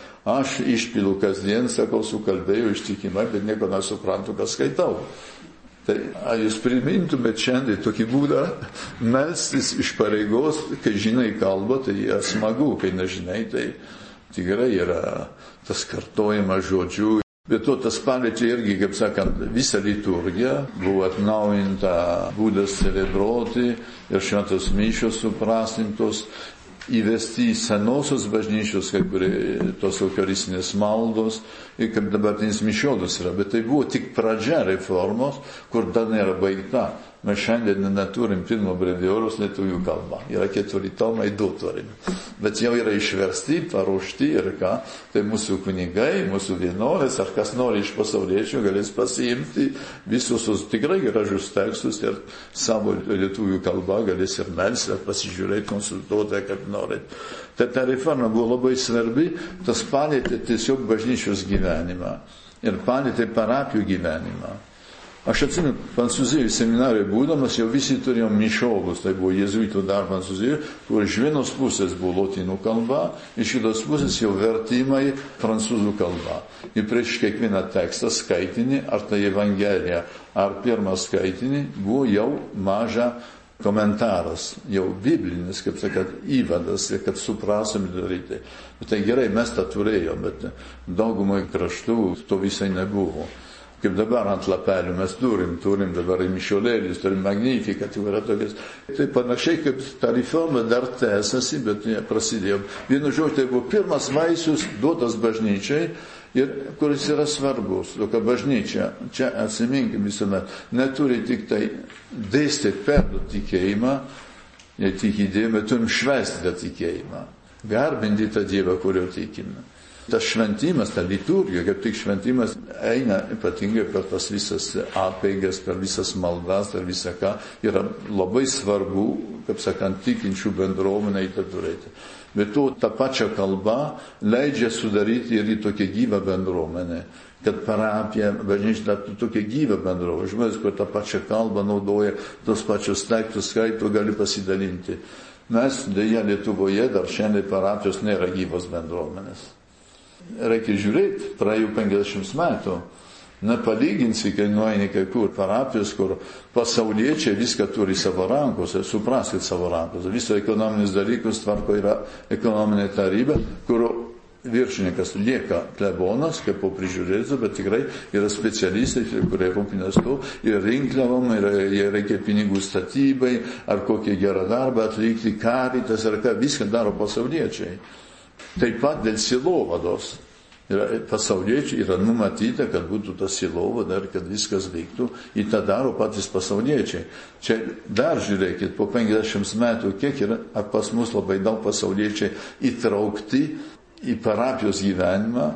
aš išpilu kasdien, sakau, sukalbėjau ištikimai, bet nieko nesuprantu, ką skaitau. Tai jūs primintumėt šiandien tokį būdą melstis iš pareigos, kai žinai kalbą, tai yra smagu, kai nežinai, tai tikrai yra tas kartojimas žodžių. Bet to tas paliečia irgi, kaip sakant, visą liturgiją, buvo atnaujinta būdas celebruoti ir šventos mišios suprastintos, įvesti į senosios bažnyčios, kai kurie tos eucharistinės maldos ir kaip dabartinis mišiolas yra. Bet tai buvo tik pradžia reformos, kur dar nėra baigta. Mes šiandien neturim pirmo brevijoriaus lietuvių kalba. Yra 4 tomai, 2 turim. Bet jau yra išversti, paruošti ir ką. Tai mūsų kunigai, mūsų vienuolės, ar kas nori iš pasauliečių, galės pasiimti visus tikrai gražius tekstus ir savo lietuvių kalbą galės ir melsti, ar pasižiūrėti, konsultuoti, kaip norit. Tai ta reforma buvo labai svarbi, tas palėtė tiesiog bažnyčios gyvenimą ir palėtė parapijų gyvenimą. Aš atsimenu, Prancūzijoje seminarijoje būdamas jau visi turėjom mišolus, tai buvo jėzuitų dar Prancūzijoje, kur iš vienos pusės buvo lotynų kalba, iš kitos pusės jau vertimai prancūzų kalba. Ir prieš kiekvieną tekstą skaitinį, ar tai Evangelija, ar pirmą skaitinį, buvo jau maža komentaras, jau biblinis, kaip sakat, įvadas, kad suprasom daryti. Bet tai gerai, mes tą turėjom, bet daugumai kraštų to visai nebuvo. Kaip dabar ant lapelių mes turim dabar mišiolėlius, turim magnifiką, tai yra tokias. Tai panašiai kaip ta reforma dar tęsiasi, bet prasidėjo. Vienu žodžiu, tai buvo pirmas vaisius duotas bažnyčiai, ir kuris yra svarbus. Tokia bažnyčia, čia atsiminkim visuomet, neturi tik tai dėstyti perduoti tikėjimą, jei tik įdėjome, turim švęsti tą tikėjimą, garbinti tą Dievą, kurio tikime. Tas šventimas, ta liturgija, kaip tik šventimas eina ypatingai per tas visas apeigas, per visas maldas, per visą ką, yra labai svarbu, kaip sakant, tikinčių bendruomenę į tą turėti. Bet to tą pačią kalbą leidžia sudaryti ir į tokią gyvą bendruomenę, kad parapija, bažnyčia taptų tokia gyva bendruomenė. Žmonės, kur tą pačią kalbą naudoja, tos pačios tekstus skaito, gali pasidalinti. Mes dėja Lietuvoje dar šiandien parapijos nėra gyvos bendruomenės. Reikia žiūrėti, praėjų 50 metų, nepalyginsi, kai nueini kai kur parapijos, kur pasauliečiai viską turi savo rankose, supraskit savo rankose, viso ekonominius dalykus tvarko yra ekonominė taryba, kur viršininkas lieka klebonas, kaip po prižiūrėtų, bet tikrai yra specialistai, kurie rūpinės to, ir rinkliavom, ir reikia pinigų statybai, ar kokį gerą darbą atlikti, karitas, ar ką, viską daro pasauliečiai. Taip pat dėl silovados. Pasauliečiai yra numatyta, kad būtų ta silovada ir kad viskas vyktų. Ir tą daro patys pasauliečiai. Čia dar žiūrėkit, po 50 metų, kiek yra, ar pas mus labai daug pasauliečiai įtraukti į parapijos gyvenimą,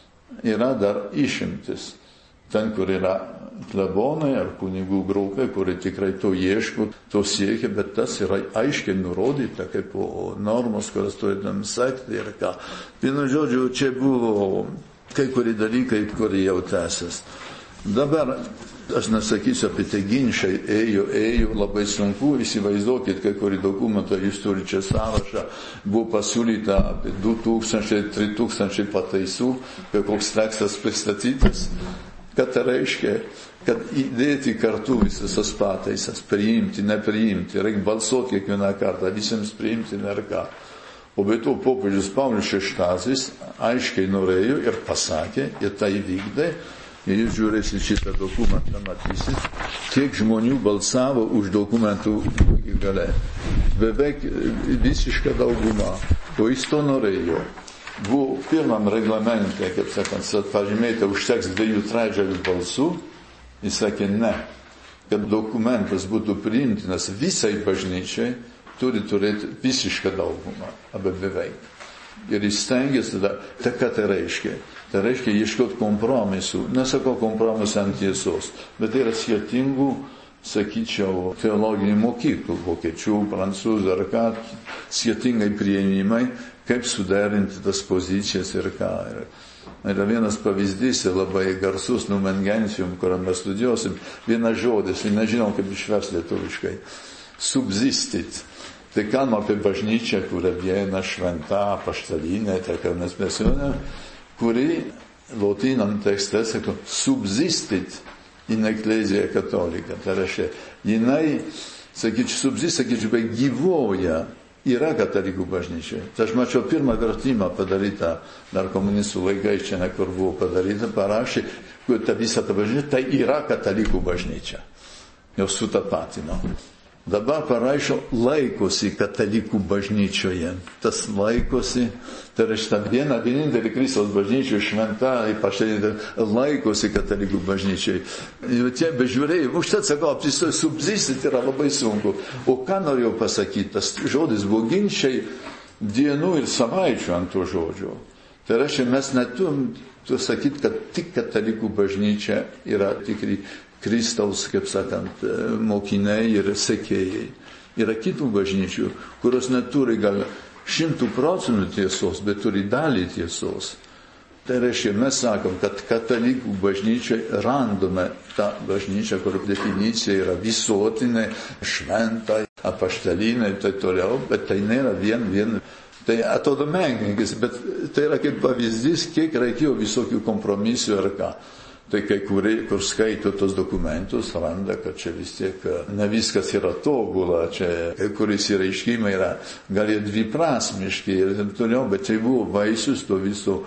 yra dar išimtis. Ten, kur yra klebonai ar kunigų grupė, kurie tikrai to ieško, to siekia, bet tas yra aiškiai nurodyta kaip normos, kurias turėtum sekti ir ką. Vienu žodžiu, čia buvo kai kurie dalykai, kurie jau tęsis. Dabar, aš nesakysiu apie tai ginčiai, ėjo, labai sunku, įsivaizduokit, kai kurį dokumentą, jūs turite čia sąrašą, buvo pasiūlyta apie 2000-3000 pataisų, kai koks tekstas pristatytas. Kad tai reiškia, kad įdėti kartu visas pataisas, priimti, nepriimti, reikia balsuoti kiekvieną kartą, visiems priimti nėra ką. O be to popiežius Paulius VI aiškiai norėjo ir pasakė, ir tai vykdė, ir jūs žiūrėsit šitą dokumentą, matysit, kiek žmonių balsavo už dokumentų gale. Beveik visiška dauguma, o jis to norėjo. Buvo pirmam reglamente, kaip sakant, pažymėta, užteks 2/3 balsų, jis sakė ne, kad dokumentas būtų priimtinas visai bažnyčiai, turi turėti visišką daugumą, arba beveik. Ir jis stengiasi, ką tai reiškia? Tai reiškia ieškoti kompromisų, nesakau kompromisų ant tiesos, bet tai yra skirtingų, sakyčiau, teologinių mokyklų, vokiečių, prancūzų ar ką, skirtingai priėmimai, kaip suderinti tas pozicijas ir ką. Yra vienas pavyzdys, labai garsus Numen Gentium, kurią mes studijuosim, vienas žodis, nežinau kaip išversti lietuviškai, subsistit. Tai kalbama apie bažnyčią, kuria viena šventa, apaštalinė, tai ką mes mesime, kuri lotynam tekste sako subsistit in ecclesia catholica. Tai reiškia, jinai, sakyčiau, bet gyvoja. Yra katalikų bažnyčia. Tai aš mačiau pirmą vertimą padarytą, dar komunistų laikais čia nekur buvo padaryta, parašė, kad ta visa ta bažnyčia, tai yra katalikų bažnyčia. Jau sutapatino. Dabar parašo laikosi katalikų bažnyčioje. Tas laikosi, tai yra šitą vienintelį Kristaus bažnyčioje šventą, ypač laikosi katalikų bažnyčioje. Tie bežiūrėjai, užtat sakau, subsistyti yra labai sunku. O ką norėjau pasakyti? Tas žodis buvo ginčiai dienų ir savaičių ant to žodžio. Tai reiškia, mes neturim sakyti, kad tik katalikų bažnyčia yra tikri Kristaus, kaip sakant, mokiniai ir sekėjai. Yra kitų bažnyčių, kurios neturi gal 100% tiesos, bet turi dalį tiesos. Tai reiškia, mes sakom, kad katalikų bažnyčiai randome tą bažnyčią, kur definicija yra visuotinė, šventa, apaštalinė ir taip toliau, bet tai nėra vien. Tai atrodo menkninkis, bet tai yra kaip pavyzdys, kiek reikėjo visokių kompromisų ar ką. Tai kai kurie, kur skaito tos dokumentus, randa, kad čia vis tiek ne viskas yra tobula, čia kai kuris reiškimai yra gal ir dviprasmiški ir taip toliau, bet tai buvo vaisius to viso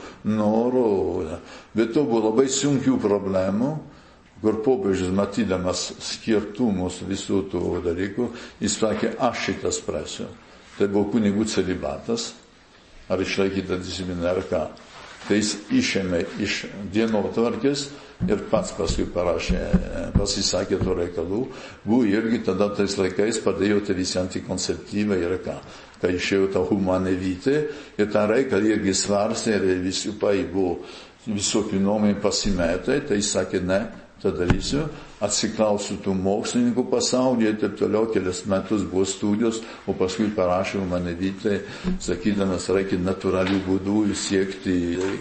noro. Bet to buvo labai sunkių problemų, kur popiežius matydamas skirtumus visų tų dalykų, jis sakė, aš šitą spręsiu. Tai buvo kunigų celibatas, ar išlaikyta disciplina ar ką. Tai jis išėmė iš dienotvarkės ir pats paskui parašė, pasisakė to reikalų. Buvo irgi tada tais laikais padėjo tai visi antikonceptyvai ir ką. Kai išėjo ta humanevitė ir tą reikalą irgi svarstė ir visi buvo visokių nuomonių pasimetę, tai jis sakė, ne, tą darysiu, atsiklausiu tų mokslininkų pasaulyje, taip toliau kelias metus buvo studijos, o paskui parašiau manevitę, sakydamas, reikia natūralių būdų siekti.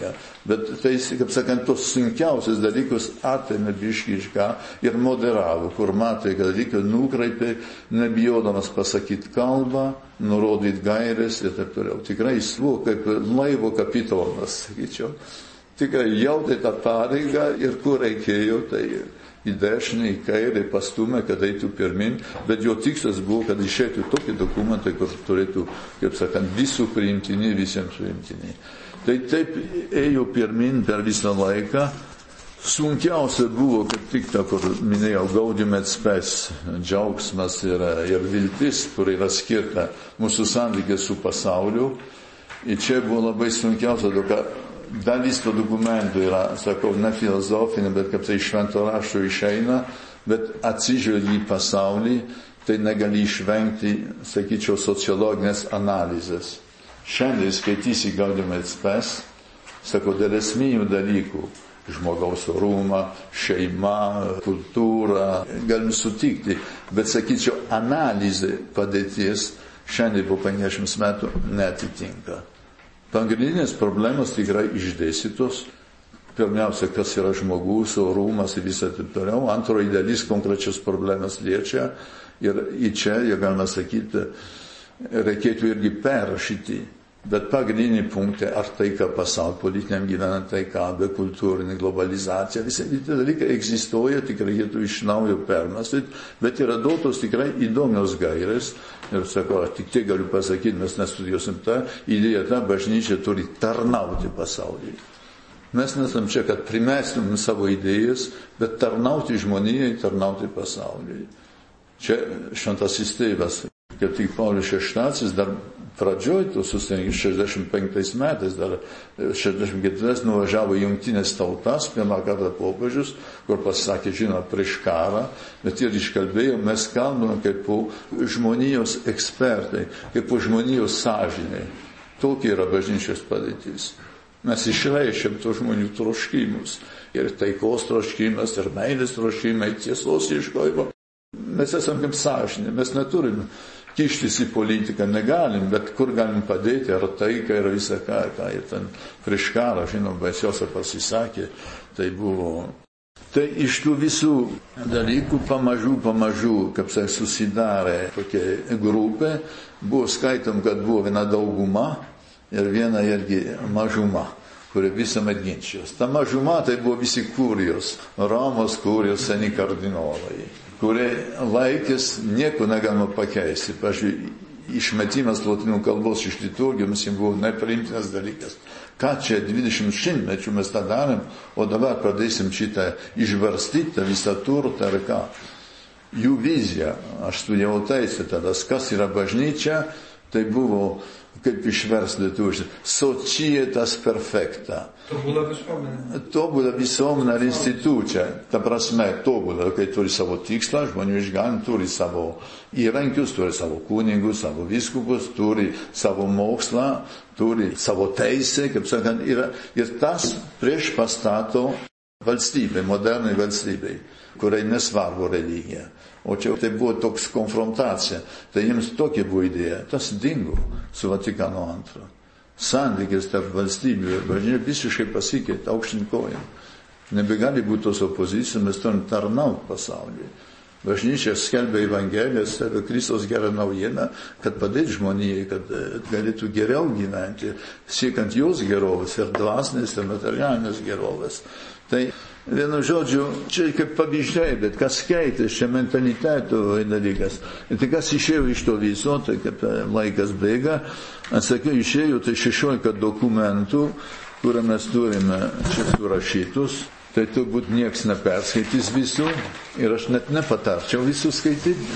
Bet tai, kaip sakant, tos sunkiausias dalykus atėmė biškį iš ką ir moderavo, kur matai, kad reikia nukreipti, nebijodamas pasakyti kalbą, nurodyti gairės ir taip toliau. Tikrai jis buvo kaip laivo kapitonas, sakyčiau. Tikrai jautė tą pareigą ir kur reikėjo, tai į dešinę, į kairę pastumė, kad eitų pirmin, bet jo tikslas buvo, kad išeitų tokie dokumentai, kur turėtų, kaip sakant, visų priimtini, visiems priimtini. Tai taip ėjo pirmin per visą laiką. Sunkiausia buvo, kad tik ta, kur minėjau, Gaudium et Spes, džiaugsmas ir viltis, kur yra skirta mūsų santykė su pasauliu. Ir čia buvo labai sunkiausia, dalis to dokumentų yra, sakau, ne filosofinė, bet kaip tai iš švento rašto išeina, bet atsižvelgi į pasaulį, tai negali išvengti, sakyčiau, sociologinės analizės. Šiandien skaitysi Gaudium et Spes, sakau, dėl esminių dalykų, žmogaus orumą, šeima, kultūrą, galim sutikti, bet, sakyčiau, analizė padėties šiandien po 50 metų neatitinka. Pagrindinės problemos tikrai išdėstytos. Pirmiausia, kas yra žmogus, orumas ir visą taip toliau. Antroji dalis konkrečias problemas liečia. Ir į čia, jie galima sakyti, reikėtų irgi perrašyti. Bet pagrindiniai punktai, ar taika pasaulio politiniam gyvenant taika, be kultūrinė globalizacija, visi dalykai egzistuoja, tik reikėtų iš naujo permastyti, bet yra duotos tikrai įdomios gairės. Ir sakau, tik tai galiu pasakyti, mes nestudijuosim tą idėją, ta bažnyčia turi tarnauti pasauliui. Mes nesam čia, kad primestum savo idėjas, bet tarnauti žmonijai, tarnauti pasauliui. Čia šventasis tėvas, kaip tik Paulius VI dar pradžioj, to susirinkimo 65 metais, dar 64 nuvažiavo į Jungtines tautas, pirmą kartą popiežius, kur pasakė, žinoma, prieš karą, bet ir iškalbėjo, mes kalbame kaip po žmonijos ekspertai, kaip po žmonijos sąžiniai. Tokia yra bažnyčios padėtis. Mes išreiškiam to žmonių troškimus. Ir taikos troškimas, ir meilės troškimai, tiesos ieškojimo. Mes esam kaip sąžinė, mes neturim kištis į politiką, negalim, bet kur galim padėti, ar taiką, ar visą ką. Ir ten prieš karą, žinom, baisiausia pasisakė, tai buvo. Tai iš tų visų dalykų pamažu, kaip sakė, susidarė tokia grupė, buvo skaitom, kad buvo viena dauguma ir viena irgi mažuma, kurie visuomet ginčijos. Ta mažuma tai buvo visi kurijos, Romos kurijos seni kardinolai, kurie laikės nieko negalima pakeisti. Pavyzdžiui, išmetimas lotynų kalbos iš liturgijos jiems buvo nepriimtinas dalykas. Ką čia 20 šimtmečių mes tą darėm, o dabar pradėsim šitą išvarstyti, visą turtą ar ką. jų vizija. Aš studijavau teisę tada, kas yra bažnyčia, tai buvo, kaip išversti lietuviškai, societas perfecta. Tobula visuomenė ar institucija. Ta prasme, tobula, kai turi savo tikslą, žmonių išganimą, turi savo įrankius, turi savo kunigus, savo vyskupus, turi savo mokslą, turi savo teisę, kaip sakant, ir tas prieš pastato valstybė, modernai valstybei, kuriai nesvarbu religija. O čia tai buvo toks konfrontacija. Tai jiems tokia buvo idėja. Tas dingo su Vatikano II. Santykis tarp valstybių ir bažnyčios visiškai pasikeitė aukštyn kojom. Nebegali būti tos opozicijos, mes turim tarnauti pasaulyje. Bažnyčia skelbia Evangeliją, skelbia Kristaus gerą naujieną, kad padėtų žmonijai, kad galėtų geriau gyventi, siekiant jos gerovės ir dvasinės ir materialinės gerovės. Tai vienu žodžiu, čia kaip pavyzdžiai, bet kas keitės, čia mentaliteto dalykas. Ir tai kas išėjo iš to viso, tai kaip laikas bėga, atsakiau, išėjo tai 16 dokumentų, kurią mes turime čia surašytus. Tai turbūt nieks neperskaitys visų ir aš net nepatarčiau visų skaityti.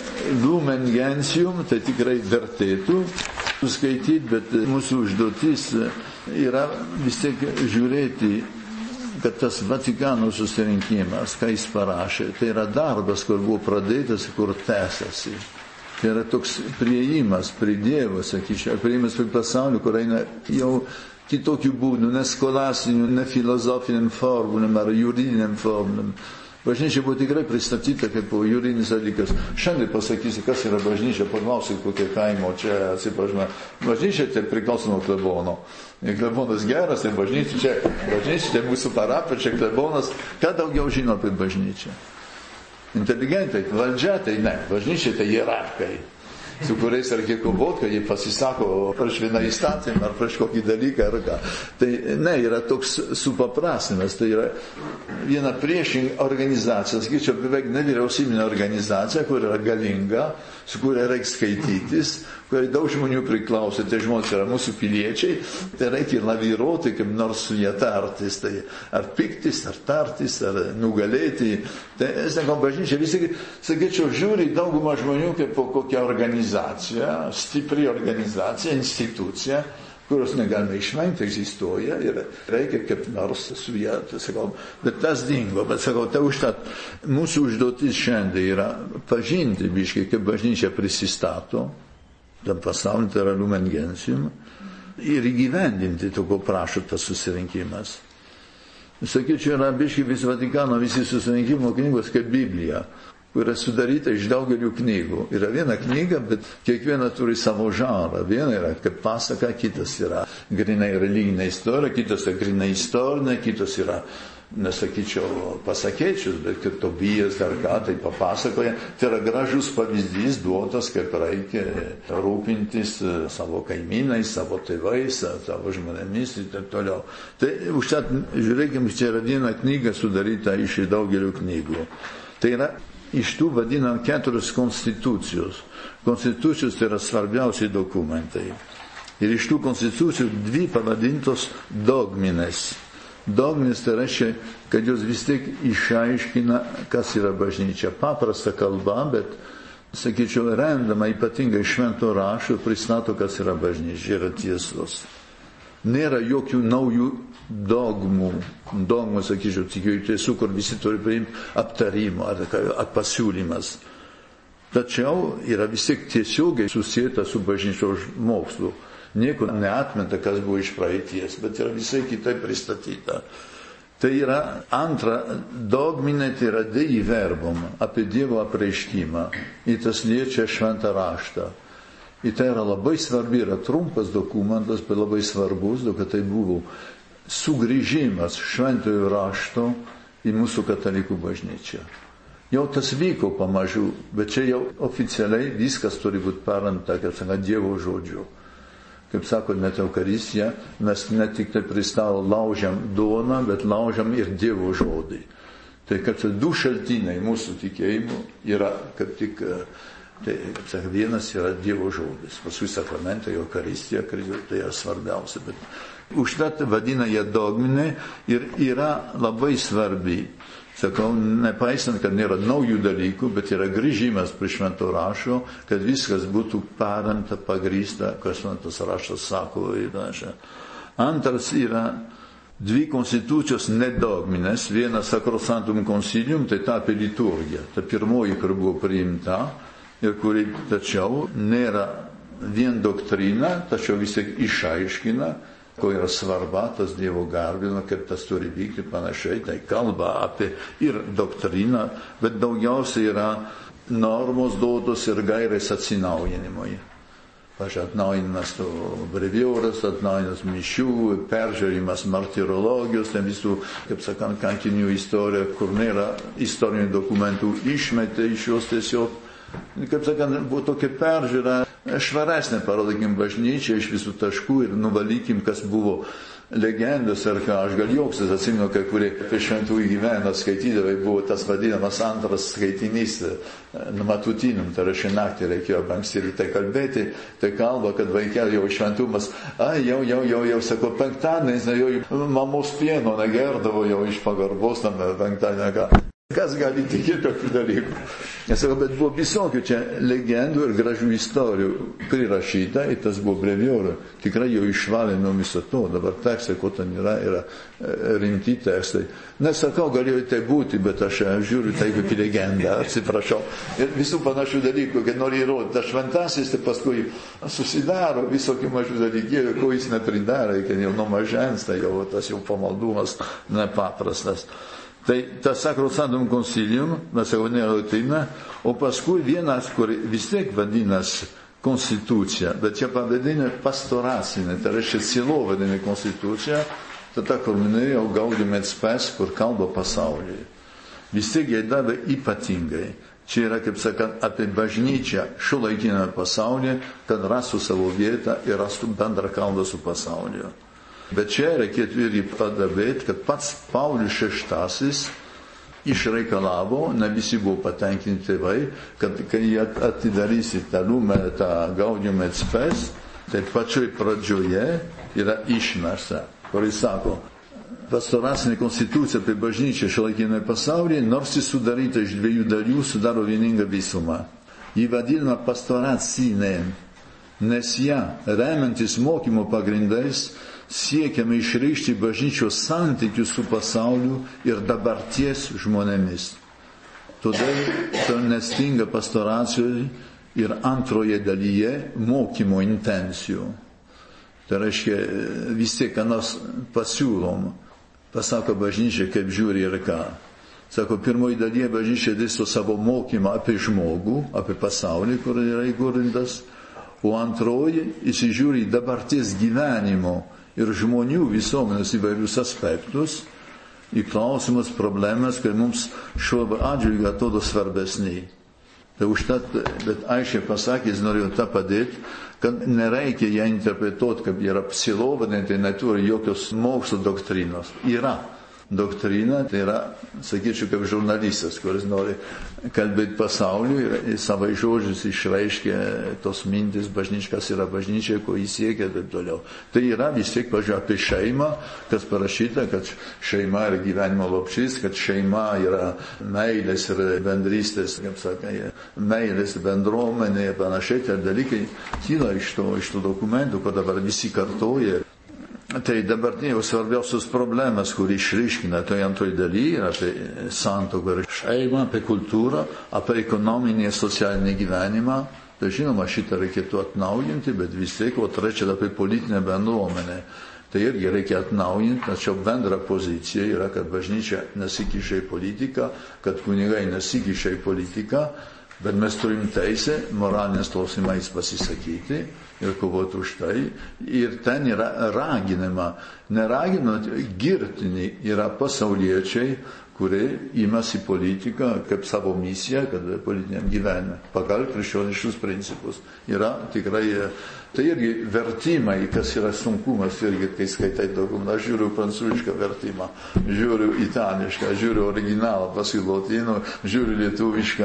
Lumen Gentium, tai tikrai vertėtų skaityti, bet mūsų užduotis yra vis tiek žiūrėti, kad tas Vatikano susirinkimas, ką jis parašė, tai yra darbas, kur buvo pradėtas, kur tęsiasi. Tai yra toks priėjimas prie Dievo, sakyčiau, priėjimas prie pasaulio, kur eina jau kitokių būdų, ne skolastinių, ne filosofiniam formulėm ar juridiniam formulėm. Bažnyčia buvo tikrai pristatyta kaip juridinis dalykas. Šiandien pasakysi, kas yra bažnyčia, paklausyk kokie kaimo, čia atsiprašome. Bažnyčia tai priklauso nuo klebono. Jei klebonas geras, tai bažnyčia tai mūsų parapija, čia klebonas. Ką daugiau žino apie bažnyčią? Inteligentai, valdžia tai ne, bažnyčia tai hierarchai, su kuriais reikia kovoti, kad jie pasisako prieš vieną įstatymą ar prieš kokį dalyką ar ką. Tai ne, yra toks supaprastinimas, tai yra viena priešinga organizacija, sakyčiau, beveik nevyriausybinė organizacija, kur yra galinga, su kuria reikia skaitytis, kuriai daug žmonių priklauso, tai žmonės yra mūsų piliečiai, tai reikia laviruoti, kaip nors su jie tartis, tai ar piktis, ar tartis, ar nugalėti. Tai, sakau, bažnyčia, visi, sakyčiau, žiūri daugumą žmonių kaip po kokią organizaciją, stipri organizacija, institucija, kurios negalime išvengti, egzistuoja ir reikia kaip nors su ją, tai sakau, bet tas dingo, bet sakau, tai užtat mūsų užduotis šiandien yra pažinti biškai, kaip bažnyčia prisistato, tam pasaulyje tai yra Lumen Gentium, ir įgyvendinti to, ko prašo tas susirinkimas. Sakyčiau, yra biškai vis Vatikano, visi susirinkimo knygos kaip Biblija, kur yra sudaryta iš daugelių knygų. Yra viena knyga, bet kiekviena turi savo žanrą. Viena yra kaip pasaka, kitas yra grinai religinė istorija, kitas yra grinai istorinė, kitas yra, nesakyčiau, pasakėčius, bet kaip Tobijas dar ką tai papasakoja. Tai yra gražus pavyzdys duotas, kaip reikia rūpintis savo kaimynais, savo tėvais, savo žmonėmis ir taip toliau. Tai užtat, žiūrėkim, čia yra viena knyga sudaryta iš daugelių knygų. Tai yra iš tų vadinam 4 konstitucijos. Konstitucijos tai yra svarbiausiai dokumentai. Ir iš tų konstitucijų 2 pavadintos dogminės. Dogminės tai reiškia, kad jos vis tiek išaiškina, kas yra bažnyčia. Paprasta kalba, bet, sakyčiau, rendama ypatingai švento rašto pristato, kas yra bažnyčia, yra tiesos. Nėra jokių naujų dogmų, sakyčiau, tikiu į tiesų, kur visi turi priimti aptarimą ar pasiūlymas. Tačiau yra vis tiek tiesiogiai susijęta su bažnyčios mokslu. Nieko neatmeta, kas buvo iš praeities, bet yra visai kitai pristatyta. Tai yra antra dogminė, tai yra Dei verbum, apie Dievo apreiškimą. Ir tas liečia šventą raštą. Ir tai yra labai svarbi, yra trumpas dokumentas, bet labai svarbus, kad tai buvo sugrįžimas šventojo rašto į mūsų katalikų bažnyčią. Jau tas vyko pamažu, bet čia jau oficialiai viskas turi būti paremta, kaip sako, Dievo žodžiu. Kaip sako, net Eucharistija, mes ne tik tai prie stalo laužiam duoną, bet laužiam ir Dievo žodį. Tai kad 2 šaltiniai mūsų tikėjimų yra, kaip tik, tai, kaip sako, vienas yra Dievo žodis, paskui sakramentai, Eucharistija, tai yra svarbiausia, bet užtat vadina ją dogminė ir yra labai svarbi. Sakau, nepaisant, kad nėra naujų dalykų, bet yra grįžimas prie švento rašto, kad viskas būtų paremta, pagrįsta, kas šventas raštas sako. Antras yra dvi konstitucijos nedogminės, viena Sacrosanctum Concilium, tai ta apie liturgiją, ta pirmoji, kur buvo priimta ir kuri tačiau nėra vien doktrina, tačiau vis tiek išaiškina, ko yra svarba, tas Dievo garbino, kaip tas turi vykti panašiai, tai kalba apie ir doktriną, bet daugiausiai yra normos duotos ir gairės atsinaujinimui. Pavyzdžiui, atnaujinimas to brevioras, atnaujinimas mišių, peržiūrimas martirologijos, ten visų, kaip sakant, kankinių istorija, kur nėra istorinių dokumentų, išmetė iš jos tiesiog. Kaip sakant, buvo tokia peržiūra, švaresnė, parodykim bažnyčią iš visų taškų ir nuvalykim, kas buvo legendos ar ką. Aš gal juoksis, atsimenu, kai kurie apie šventųjų gyvenimą skaitydavai, buvo tas vadinamas antras skaitinys, matutinum, tai reiškia naktį reikėjo anksti ryte kalbėti, tai kalba, kad vaikeli jau šventumas, jau, sako, penktadieniais, jau mamos pieno negerdavo jau iš pagarbos tam penktadienį. Kas gali tikėti tokių dalykų? Nesakau, bet buvo visokių čia legendų ir gražių istorijų prirašyta, ir tas buvo breviorų. Tikrai jau išvalė nuo viso to. Dabar tekstai, ko ten yra rimti tekstai. Nesakau, galėjo tai būti, bet aš žiūriu tai kaip legendą, atsiprašau. Ir visų panašių dalykų, kad nori įrodyti. Tas šventasis, tai paskui susidaro visokių mažų dalykėlių, ko jis nepridarė, kad jau nuo mažens, tai jau tas jau pamaldumas nepaprastas. Tai tas Sacrosanctum Concilium, mes sakau, nėra doktrina, o paskui vienas, kur vis tiek vadinasi konstitucija, bet čia pavadinė pastoracinė, tai reiškia sielovadinė konstitucija, tada, kur minėjau, Gaudium et Spes, kur kalba pasaulyje. Vis tiek jai davė ypatingai. Čia yra, kaip sakant, apie bažnyčią šiuolaikiniame pasaulyje, kad rastų savo vietą ir rastų bendrą kalbą su pasauliu. Bet čia reikėtų irgi padabėti, kad pats Paulius VI išreikalavo, ne visi buvo patenkinti tėvai, kad kai jie atidarysi tą Gaudium et Spes, tai pačioj pradžioje yra išmesta, kuris sako, pastoracinė konstitucija apie bažnyčią šiuolaikinėme pasaulyje, nors jis sudaryta iš dviejų dalių, sudaro vieningą visumą. Ji vadinama pastoracinė, nes ją remiantis mokymo pagrindais siekiame išreikšti bažnyčios santykius su pasauliu ir dabarties žmonėmis. Todėl to nestinga pastoracijoje ir antroje dalyje mokymo intencijų. Tai reiškia, vis tiek, ką nors pasiūlom, pasako bažnyčia, kaip žiūri ir ką. Sako, pirmoji dalyje bažnyčia dėsto savo mokymą apie žmogų, apie pasaulį, kur yra įgūrintas, o antroji įsižiūri į dabarties gyvenimo ir žmonių visuomenės įvairius aspektus, į klausimus, problemas, kai mums šiuo atžvilgiu atrodo svarbesni. Tai užtat, bet aiškiai pasakęs, norėjau tą padėti, kad nereikia ją interpretuoti, kaip yra sielovadinė, tai neturi jokios mokslo doktrinos. Yra doktrina, tai yra, sakyčiau, kaip žurnalistas, kuris nori kalbėti pasauliu ir savai žodžius išreiškia tos mintis, bažnyčias yra bažnyčia, ko jis siekia ir taip toliau. Tai yra vis tiek, pažiūrėjau, apie šeimą, kas parašyta, kad šeima yra gyvenimo lopšys, kad šeima yra meilės ir bendrystės, kaip sakai, meilės bendruomenė ir panašiai, tie dalykai kyla iš tų dokumentų, ko dabar visi kartoja. Tai dabartinė svarbiausios problemas, kur išryškina toje antroje dalyje, apie santuoką ir šeimą, apie kultūrą, apie ekonominį ir socialinį gyvenimą. Tai žinoma, šitą reikėtų atnaujinti, bet vis tiek, o trečia apie politinę bendruomenę. Tai irgi reikia atnaujinti, tačiau bendra pozicija yra, kad bažnyčia nesikiša į politiką, kad kunigai nesikiša į politiką, bet mes turim teisę moralinės klausimais pasisakyti ir kovoti už tai. Ir ten yra raginama, neraginant, girtini yra pasauliečiai, kurie imasi politiką kaip savo misiją, kad politiniam gyvenime, pagal krikščioniškus principus. Yra tikrai, tai irgi vertimai, kas yra sunkumas, irgi kai skaitai dokumentą, aš žiūriu prancūzišką vertimą, žiūriu itališką, žiūriu originalą, paskui lotynų, žiūriu lietuvišką,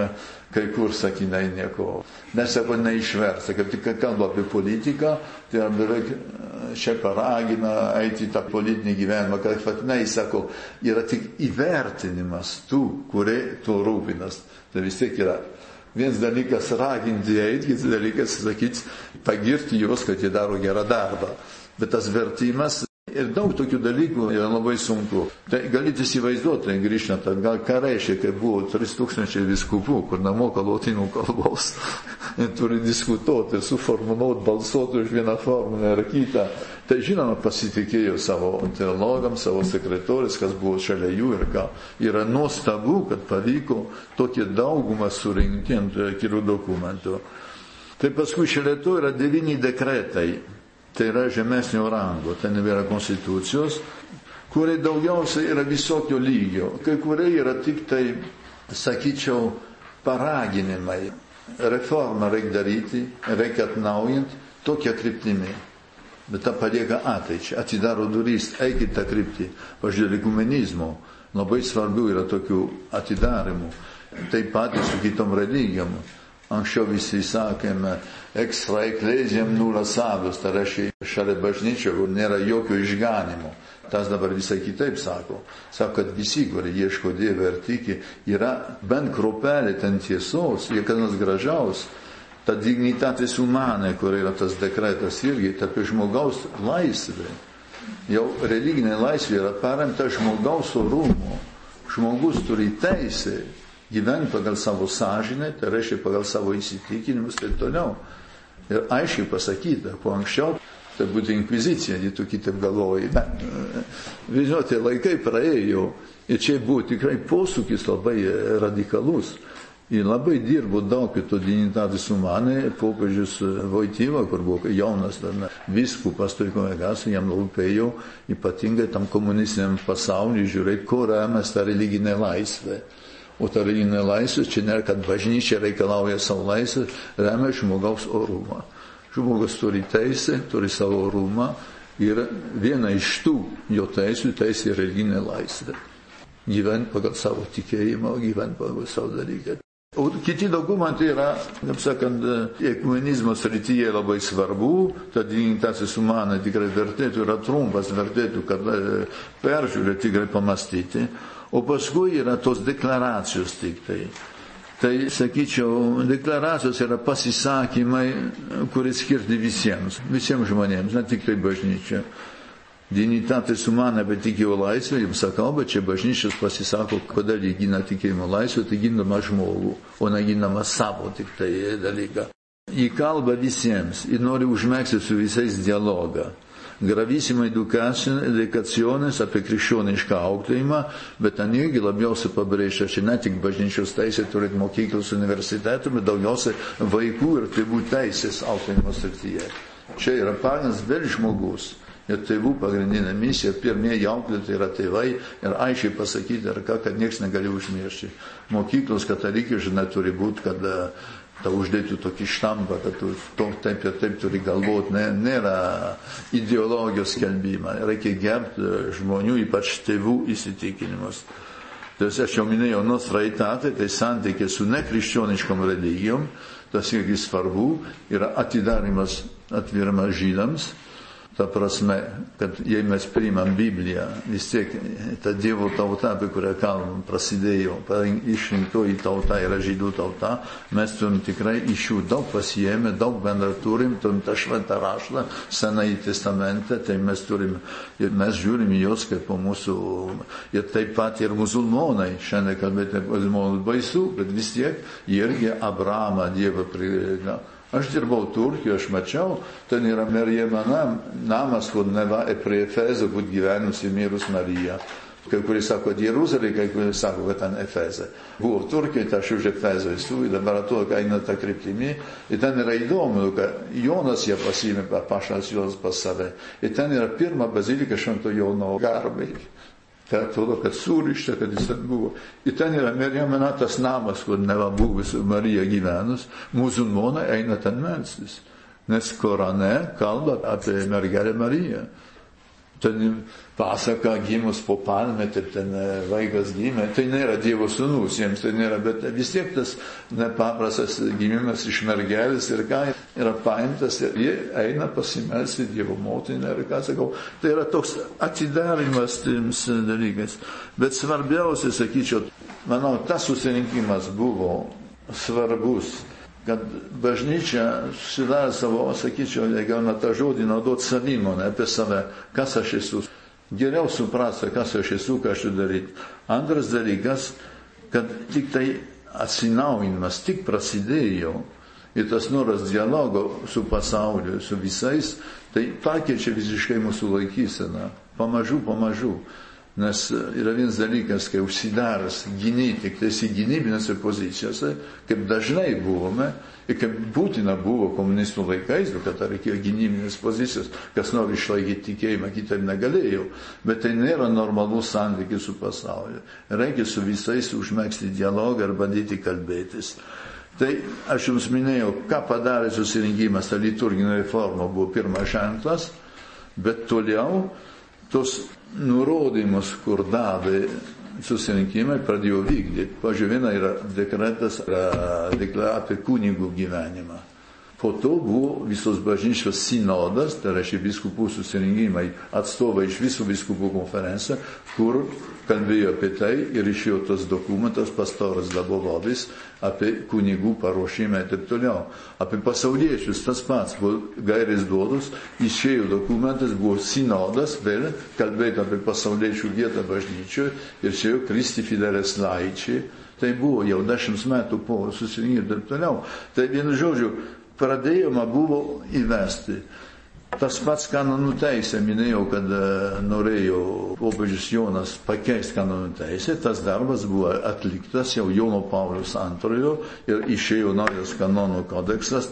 kai kur sakiniai nieko. Nesako neišversta, kaip tik kalba apie politiką, tai beveik čia paragina eiti į tą politinį gyvenimą, kad fatinai sako, yra tik įvertinimas tų, kurie tuo rūpinas. Tai vis tiek yra. Vienas dalykas raginti eiti, kitas dalykas sakyti, pagirti juos, kad jie daro gerą darbą. Bet tas vertimas ir daug tokių dalykų yra labai sunku. Tai galite įsivaizduoti, grįžtant atgal, ką reiškia, kai buvo 3000 vyskupų, kur nemoka lotynų kalbos. Ir turi diskutuoti, suformuluoti, balsuoti už vieną formulę ar kitą. Tai žinoma pasitikėjo savo teologams, savo sekretoriais, kas buvo šalia jų ir ką. Yra nuostabu, kad pavyko tokią daugumą surinkti ant kelių dokumentų. Tai paskui šalia to yra 9 dekretai. Tai yra žemesnio rango, ten nėra konstitucijos, kurie daugiausiai yra visokio lygio. Kai kurie yra tik tai, sakyčiau, paraginimai. Reformą reikia daryti, reikia atnaujinti tokią kryptimį. Bet tą palieka ateičiai, atidaro durys, eikit tą kryptį. Pažiūrėjau, ekumenizmo labai svarbių yra tokių atidarimų. Taip pat su kitom religijom. Anksčiau visi sakėme, extra ecclesiam nulla salus, tai reiškia šalia bažnyčio, kur nėra jokio išganimo. Tas dabar visai kitaip sako. Sako, kad visi, kurie ieško Dievą ir tiki, yra bent kruopelė ten tiesos, jie kad nors gražaus. Ta dignitatis humana, kur yra tas dekretas irgi, apie žmogaus laisvę. Jau religinė laisvė yra paremta žmogaus orumo. Žmogus turi teisę gyventi pagal savo sąžinę, tai reiškia pagal savo įsitikinimus ir toliau. Ir aiškiai pasakyta, po anksčiau, tai būtų inkvizicija, jei tu kitaip galvoji. Žinote, laikai praėjo ir čia buvo tikrai posūkis labai radikalus. Ir labai dirbo daug to dignitatis humanae, popiežius Voityva, kur buvo jaunas vyskupas, toj kongregacijai, jam rūpėjo ypatingai tam komunistiniam pasauliui žiūrėti, ko remiasi ta religinė laisvė. O ta religinė laisvė, čia nėra, kad bažnyčia reikalauja savo laisvę, remia žmogaus orumą. Žmogus turi teisę, turi savo orumą ir viena iš tų jo teisų, teisė religinė laisvė. Gyventi pagal savo tikėjimą, gyventi pagal savo dalyką. O kiti dokumentai yra, kaip sakant, ekumenizmo srityje labai svarbu, ta dignitatis humana tikrai vertėtų, yra trumpas, vertėtų, kad peržiūrėti, tikrai pamastyti. O paskui yra tos deklaracijos tik tai. Tai, sakyčiau, deklaracijos yra pasisakymai, kurie skirti visiems žmonėms, ne tik tai bažnyčia. Dignitatis humana, bet tikėjo laisvę, jums sakau, bet čia bažnyčios pasisako, kodėl jie gina tikėjimo laisvę, tai gindama žmogų, o ne gindama savo tik tai dalyką. Jį kalba visiems, jį nori užmegzti su visais dialogą. Gravissima edukacionės apie krikščionišką auklėjimą, bet ten irgi labiausiai pabrėžia, čia ne tik bažnyčios teisė turėti mokyklos universitetų, bet daugiausiai vaikų ir tėvų teisės auklėjimo srityje. Čia yra pagrindas vėl žmogus. Ir tėvų pagrindinė misija, pirmieji auklėtojai yra tėvai ir aiškiai pasakyti, ar ką, kad nieks negali užmiršti. Mokyklos katalikai, žinai, turi būti, kad ta uždėtų tokį štampą, kad tu taip ir taip turi galvoti, nėra ideologijos skelbimą. Reikia gerbti žmonių, ypač tėvų įsitikinimus. Tai aš jau minėjau, Nostra Aetate, tai santykiai su nekrikščioniškom religijom, tas irgi svarbu, yra atidarimas atvirimas žydams. Ta prasme, kad jei mes priimam Bibliją, vis tiek ta Dievo tauta, apie kurią kalbam, prasidėjo, išrinktoji tauta yra žydų tauta, mes turim tikrai iš jų daug pasiėmę, daug bendra turim tą šventą raštą, Senąjį testamentą, tai mes turim, ir mes žiūrim į juos kaip po mūsų, ir taip pat ir musulmonai, šiandien kalbėti apie musulmonus baisu, bet vis tiek irgi Abrahamą Dievą prie. Aš dirbau Turkijoje, aš mačiau, ten yra Merjema namas, kur neva prie Efezo būtų gyvenusi mirus Marija. Kai kurie sako, kad Jeruzalė, kai kurie sako, kad ten Efeze. Buvo Turkijoje, tai aš už Efezą esu, dabar atrodo, kad eina tą kryptimį. Ir ten yra įdomu, kad Jonas ją pasiėmė, apaštalas Jonas pas save. Ir ten yra pirma bazilika Švento Jono garbai. Tai atrodo, kad surišta, kad jis ten buvo. Ir ten yra Merjamena tas namas, kur neva buvusi Marija gyvenus, musulmonai eina ten melstis. Nes Korane kalba apie mergelę Mariją. ten pasaka gimus po palme, taip ten vaikas gimė, tai nėra Dievo sūnus, jiems tai nėra, bet vis tiek tas nepaprastas gimimas iš mergelės ir ką yra paimtas ir jie eina pasimelsti Dievo motiną ir ką sakau, tai yra toks atidarimas tiems dalykais. Bet svarbiausia, sakyčiau, manau, tas susirinkimas buvo svarbus, kad bažnyčia susidarė savo, sakyčiau, jeigu tą žodį naudot savimonę apie save, kas aš esu. Geriau suprasti, kas aš esu, ką aš turiu daryti. Antras dalykas, kad tik tai atsinaujinimas tik prasidėjo ir tas noras dialogo su pasauliu, su visais, tai pakeičia visiškai mūsų laikyseną. Pamažu. Nes yra vienas dalykas, kai užsidaręs gynyti, tik esi gynybinėse pozicijose, kaip dažnai buvome, ir kaip būtina buvo komunistų laikais, kad reikėjo gynybinės pozicijos, kas nori išlaikyti tikėjimą, kitaip negalėjo. Bet tai nėra normalus santykis su pasauliu. Reikia su visais užmegzti dialogą ir bandyti kalbėtis. Tai aš jums minėjau, ką padarė susirinkimas, ta liturginė reforma buvo pirmas ženklas, bet toliau tos nurodymus, kur davė susirinkimai, pradėjo vykdyti. Pavyzdžiui, viena yra dekretas apie kunigų gyvenimą. Po to buvo visos bažnyčios sinodas, tai reiškia biskupų susirinkimai, atstovai iš visų biskupų konferencijų, kur kalbėjo apie tai ir išėjo tas dokumentas, pastoras Dabovodis, apie kunigų paruošimą ir taip toliau. Apie pasauliečius tas pats, buvo gairės duodos, išėjo dokumentas, buvo sinodas, vėl kalbėti apie pasauliečių vietą bažnyčioje ir išėjo Kristi Fideles Laici. Tai buvo jau 10 metų po susirinkimų ir taip toliau. Tai vienu žodžiu, pradėjoma buvo įvesti. Tas pats kanonų teisė, minėjau, kad norėjo popiežius Jonas pakeisti kanonų teisę, tas darbas buvo atliktas jau Jono Pauliaus II ir išėjo naujas kanonų kodeksas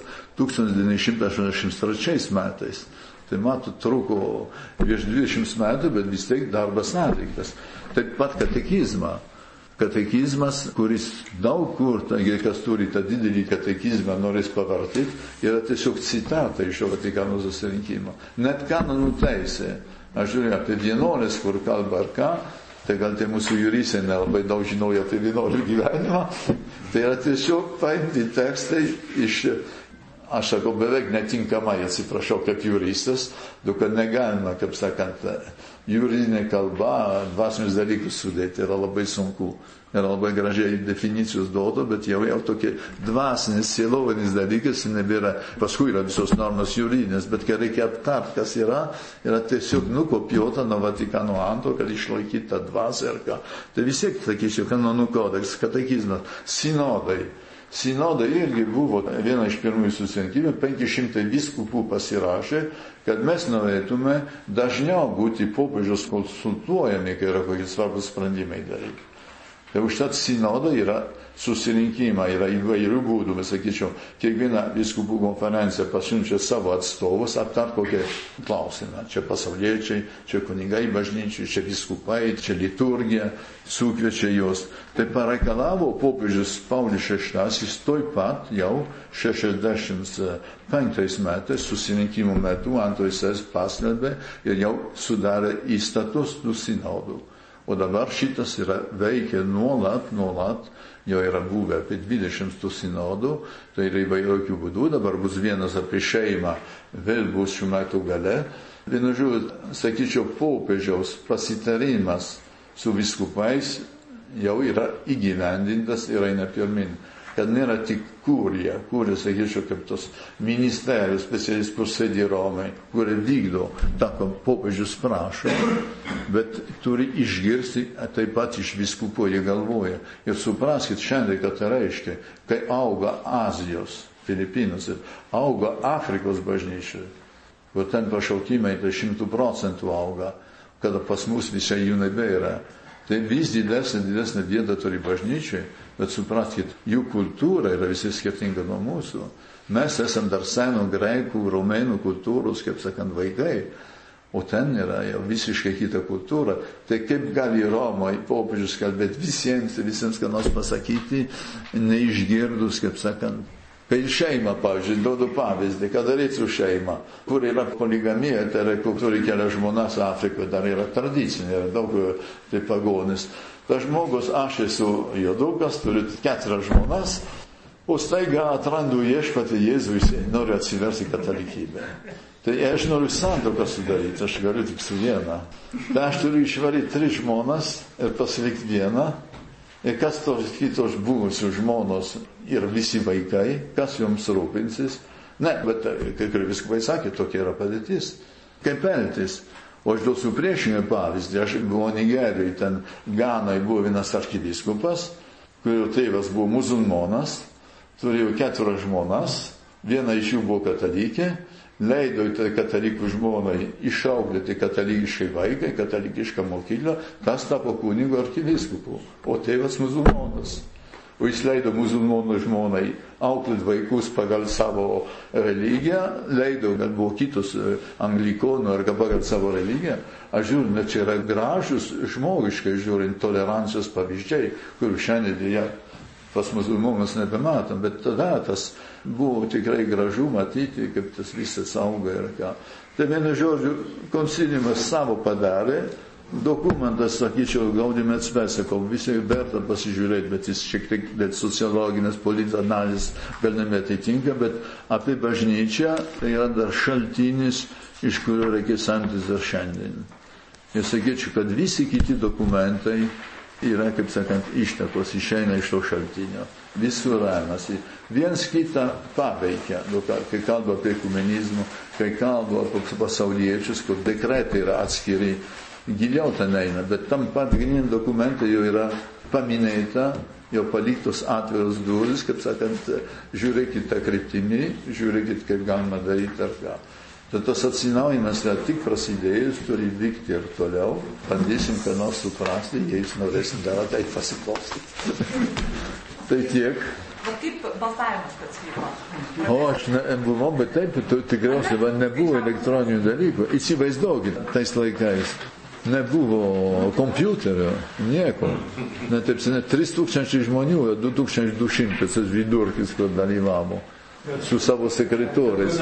1983 metais. Tai matot, truko virš 20 metų, bet vis tiek darbas atliktas. Taip pat katekizmas, kuris daug kur, taigi kas turi tą didelį katekizmą, norės pavartyti, yra tiesiog citata iš šio Vatikano susirinkimo. Net kanonų teisė, aš žiūrėjau apie vienuolės, kur kalba ar ką, tai gal tie mūsų juristai nelabai daug žinojo apie vienuolių gyvenimą, tai yra tiesiog paimti tekstai iš, aš sakau, beveik netinkamai, atsiprašau, kaip juristas, kad negalima, kaip sakant, juridinė kalba, dvasinius dalykus sudėti yra labai sunku. Yra labai gražiai definicijos duoda, bet jau tokie dvasinis, sielovinis dalykas nebėra. Paskui yra visos normos juridinės, bet kai reikia aptart, kas yra tiesiog nukopijuota nuo Vatikano II, kad išlaikyti tą dvasę ar ką. Tai vis tiek, sakyčiau, kanonų kodeks, katekizmas, sinodai. Sinodai irgi buvo viena iš pirmųjų susirinkimų, 500 vyskupų pasirašė, kad mes norėtume dažniau būti popiežiaus konsultuojami, kai yra kokie svarbus sprendimai daryti. Tai užtat sinodai yra susirinkimai, yra įvairių būdų, mes sakyčiau, kiekviena vyskupų konferencija pasiunčia savo atstovus aptart kokie klausimai. Čia pasauliečiai, čia kunigai bažnyčiai, čia vyskupai, čia liturgija, sukviečia juos. Tai pareikalavo popiežius Paulius VI, jis toj pat jau 65 metais susirinkimų metu antroji sesija paskelbė ir jau sudarė įstatus tų sinodų. O dabar šitas yra veikia nuolat, jau yra buvę apie 20 tų sinodų, tai yra įvairių būdų, dabar bus vienas apie šeimą, vėl bus šių metų gale. Vienu žodžiu, sakyčiau, popiežiaus pasitarimas su vyskupais jau yra įgyvendintas ir eina pirmin. Kad nėra tik kurija, sakyčiau, kaip tos ministerijos specialistų, kur sėdi Romai, kurie vykdo tą, ko popiežius prašo, bet turi išgirsti taip pat iš vyskupų, jie galvoja. Ir supraskit šiandien, kad tai reiškia, kai auga Azijos, Filipinuose, auga Afrikos bažnyčia, kur ten pašaukimai tai 100% auga, kada pas mus visai jų nebėra. Tai vis didesnė vieta turi bažnyčiai, bet supraskit, jų kultūra yra visai skirtinga nuo mūsų. Mes esam dar seno graikų, romėnų kultūros, kaip sakant, vaikai, o ten yra jau visiškai kita kultūra. Tai kaip gali Romoje popiežius kalbėti visiems ką nors pasakyti, neišgirdus, kaip sakant, Kai šeima, pavyzdžiui, duodu pavyzdį, ką daryti su šeima, kur yra poligamija, tai yra, kur turi kelias žmonas Afrikoje, dar yra tradicinė, yra daug tai pagonis. Tas žmogus, aš esu juodukas, turiu 4 žmonas, o staiga atrandu viešpatį Jėzų, jis nori atsiversti katalikybę. Tai aš noriu santuoką sudaryti, aš galiu tik su viena. Tai aš turiu išvaryti 3 žmonas ir pasilikti vieną. Ir kas tos kitos buvusių žmonos ir visi vaikai, kas joms rūpinsis? Ne, bet kai kurie viskai sakė, tokia yra padėtis. Kaip elgtis? O aš duosiu priešingą pavyzdį. Aš buvau Nigerijoje, ten Ganai buvo vienas arkivyskupas, kurio tėvas buvo musulmonas, turėjo 4 žmonas, viena iš jų buvo katalikė, leido į katalikų žmonai išauklėti katalikiškai vaikai, katalikišką mokyklą, kas tapo kunigu arkivyskupu, o tėvas musulmonas. O jis leido musulmonų žmonai auklėti vaikus pagal savo religiją, leido, kad buvo kitus anglikonų ar pagal savo religiją. Aš žiūrint, čia yra gražus žmogiškai žiūrint tolerancijos pavyzdžiai, kurių šiandien dėja pas musulmonus nebematom, bet tada tas buvo tikrai gražu matyti, kaip tas visas auga ir ką. Tai vienu žodžiu, konsiliumas savo padarė, dokumentas, sakyčiau, Gaudium et Spes, sakau, visi verta pasižiūrėti, bet jis šiek tiek dėl sociologinės politinės analizės gal neatitinka, bet apie bažnyčią tai yra dar šaltinis, iš kurio reikia semtis dar šiandien. Ir sakyčiau, kad visi kiti dokumentai yra, kaip sakant, ištakos, išeina iš to šaltinio. Visur remiasi. Viens kitą paveikia, kai kalba apie ekumenizmą, kai kalba apie pasauliečius, kur dekretai yra atskiri, giliau ten eina, bet tam pat gynėjim dokumentai jau yra paminėta, jau paliktos atviros durys, kaip sakant, žiūrėkit tą kryptimį, žiūrėkit, kaip galima daryti ar ką. Tad tas atsinaujimas yra tik prasidėjus, turi vykti ir toliau. Bandysim, ką nors suprasti, jei jūs norėsim dar tai pasiklausyti. Tai tiek. Bet kaip balsavimas pats vyko? O, aš nebuvau, bet taip, tikriausiai nebuvo elektroninių dalykų. Įsivaizduokit, tais laikais nebuvo kompiuterio, nieko. Net taip seniai 3000 žmonių, 2200 tas vidurkis, kur dalyvavo. Su savo sekretoriais.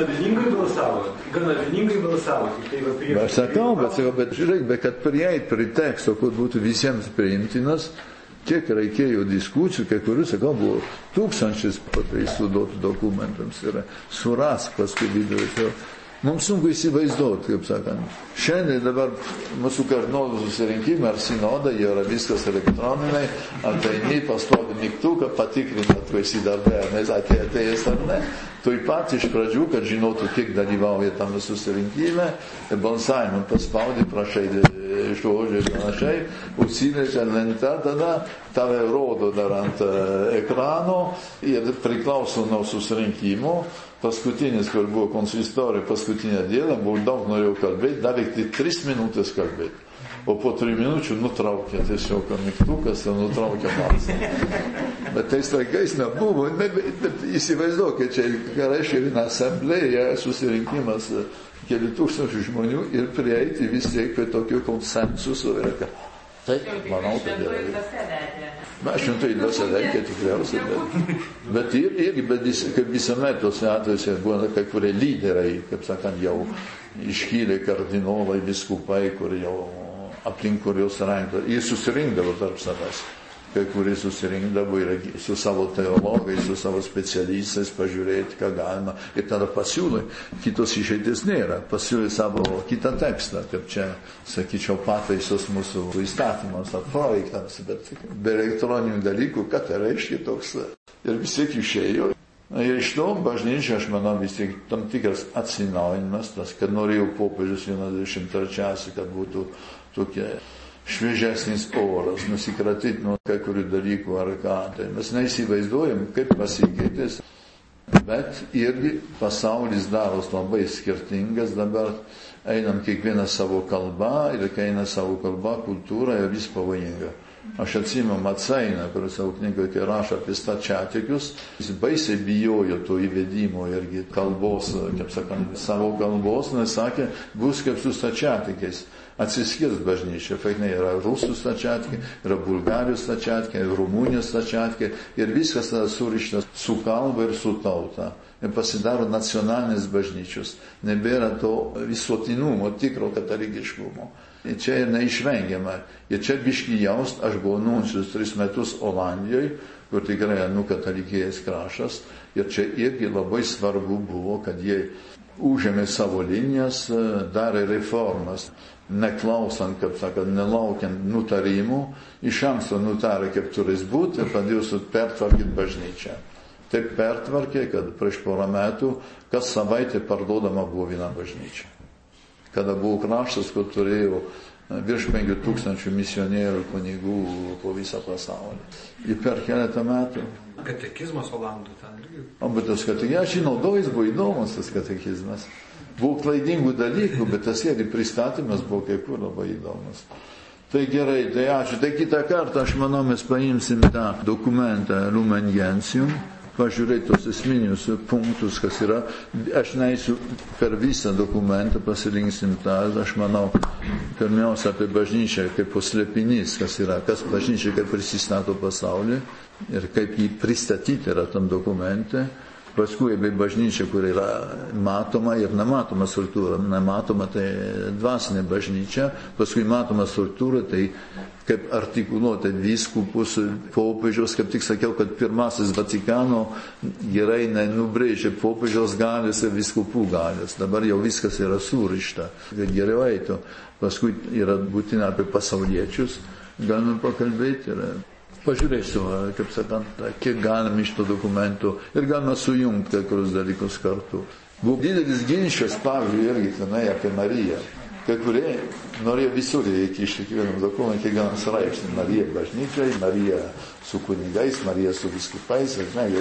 Gana vieningai balsavo. Aš sakau, bet žiūrėk, bet kad prieit prie teksto, kur būtų visiems priimtinas, kiek reikėjo diskusijų, kai kurių, sakau, buvo 1000 pataisų duotų dokumentams. Surask paskui vidurį. Mums sunku įsivaizduoti, kaip sakant. Šiandien dabar mūsų kardinolų susirinkimai ar sinodai, jau yra viskas elektroniniai, ateini, pastovi mygtuką, patikrinat, tu esi darbe, ar ne, atėjęs ar ne. Tuoj pat iš pradžių, kad žinotų, kiek dalyvauja tam susirinkime, balsavimą paspaudi, prašai žodžiai ir panašiai, užsileidžia lenta, tada tave rodo dar ant ekrano ir priklauso nuo susirinkimo. Paskutinis, kur buvo konsistorija, paskutinė diena, buvo daug norėjau kalbėti, davė tik 3 minutės kalbėti. O po 3 minučių nutraukė tiesiog mygtukas ir nutraukė balsą. Bet tais laikais nebuvo, įsivaizduokit, čia reiškia viena asamblėja, susirinkimas keli tūkstančių žmonių ir prieiti vis tiek prie tokio konsensuso. Taip, manau, kad yra. Šventoji dvasia veikia tikriausiai, bet irgi, kaip visuomet tose atvejuose buvo kai kurie lyderiai, kaip sakant, jau iškylė kardinolai, viskupai, kur jau aplink kurios rankų. Jie susirinkdavo tarp savęs. Kai kurie susirinkdavo ir su savo teologais, su savo specialistais pažiūrėti, ką galima. Ir tada pasiūlė, kitos išeities nėra, pasiūlė savo kitą tekstą, kaip čia, sakyčiau, pataisos mūsų įstatymams ar projektams, bet be elektroninių dalykų, ką tai reiškia toks. Ir vis tiek išėjo. Ir iš to bažnyčia, aš manau, vis tiek tam tikras atsinaujinimas, tas, kad norėjau popiežius 93, kad būtų tokie šviežesnis oras, nusikratyti nuo kai kurių dalykų ar ką. Tai mes neįsivaizduojam, kaip pasikeitės, bet irgi pasaulis daros labai skirtingas, dabar einam kiekvieną savo kalbą ir kai eina savo kalba, kultūra yra vis pavojinga. Aš atsimenu Maceiną, kuris savo knygoje rašo apie stačiatikius, jis baisiai bijojo to įvedimo irgi kalbos, kaip sakant, savo kalbos, nes sakė, bus kaip su stačiatikais. atsiskirs bažnyčia. Faktinai yra Rusų stačiatikė, yra Bulgarijos stačiatikė, Rumunijos stačiatikė ir viskas yra surištas su kalba ir su tauta. Ir pasidaro nacionalinės bažnyčios. Nebėra to visuotinumo, tikro katalikiškumo. Ir čia ir neišvengiama. Ir čia biški jaust, aš buvau nuncijus 3 metus Olandijoje, kur tikrai katalikėjęs kraštas. Ir čia irgi labai svarbu buvo, kad jie užėmė savo linijas, darė reformas, neklausant, kaip sakant, nelaukiant nutarimų, iš anksto nutarė, kaip turės būti ir padėjo pertvarkyti bažnyčią. Taip pertvarkė, kad prieš porą metų kas savaitę parduodama buvo viena bažnyčia. Kada buvo kraštas, kur turėjo virš 5000 misionierių kunigų po visą pasaulį. Ir per keletą metų. Katekizmas Olandų ten irgi. Bet tas katekizmas, aš žinau, jis buvo įdomus tas katekizmas. Buvo klaidingų dalykų, bet tas irgi pristatymas buvo kai kur labai įdomus. Tai gerai, tai ačiū. Tai kitą kartą, aš manau, mes paimsim tą dokumentą Lumen Gentium, pažiūrėti tos esminius punktus, kas yra. Aš neįsiu per visą dokumentą, pasirinksim tą, aš manau, pirmiausia apie bažnyčią kaip paslėpinys, kas yra, kas bažnyčia kaip prisistato pasaulį ir kaip jį pristatyti yra tam dokumente. Paskui apie bažnyčią, kur yra matoma ir nematoma struktūra. Nematoma tai dvasinė bažnyčia, paskui matoma struktūra, tai kaip artikuluoti vyskupus, popiežiaus, kaip tik sakiau, kad pirmasis Vatikano gerai nenubrėžė popiežiaus galės ir vyskupų galės. Dabar jau viskas yra surišta, kad geriau eitų. Paskui yra būtina apie pasauliečius, galime pakalbėti. Pažiūrėsiu, kaip sakant, kiek galime iš to dokumentų ir galime sujungti kai kurios dalykus kartu. Buvo didelis ginčas, pavyzdžiui, irgi tenai apie Mariją. Kai kurie norėjo visur įkišti kiekvienam dokumentui vieną straipsnį. Marija bažnyčiai, Marija su kunigais, Marija su vyskupais.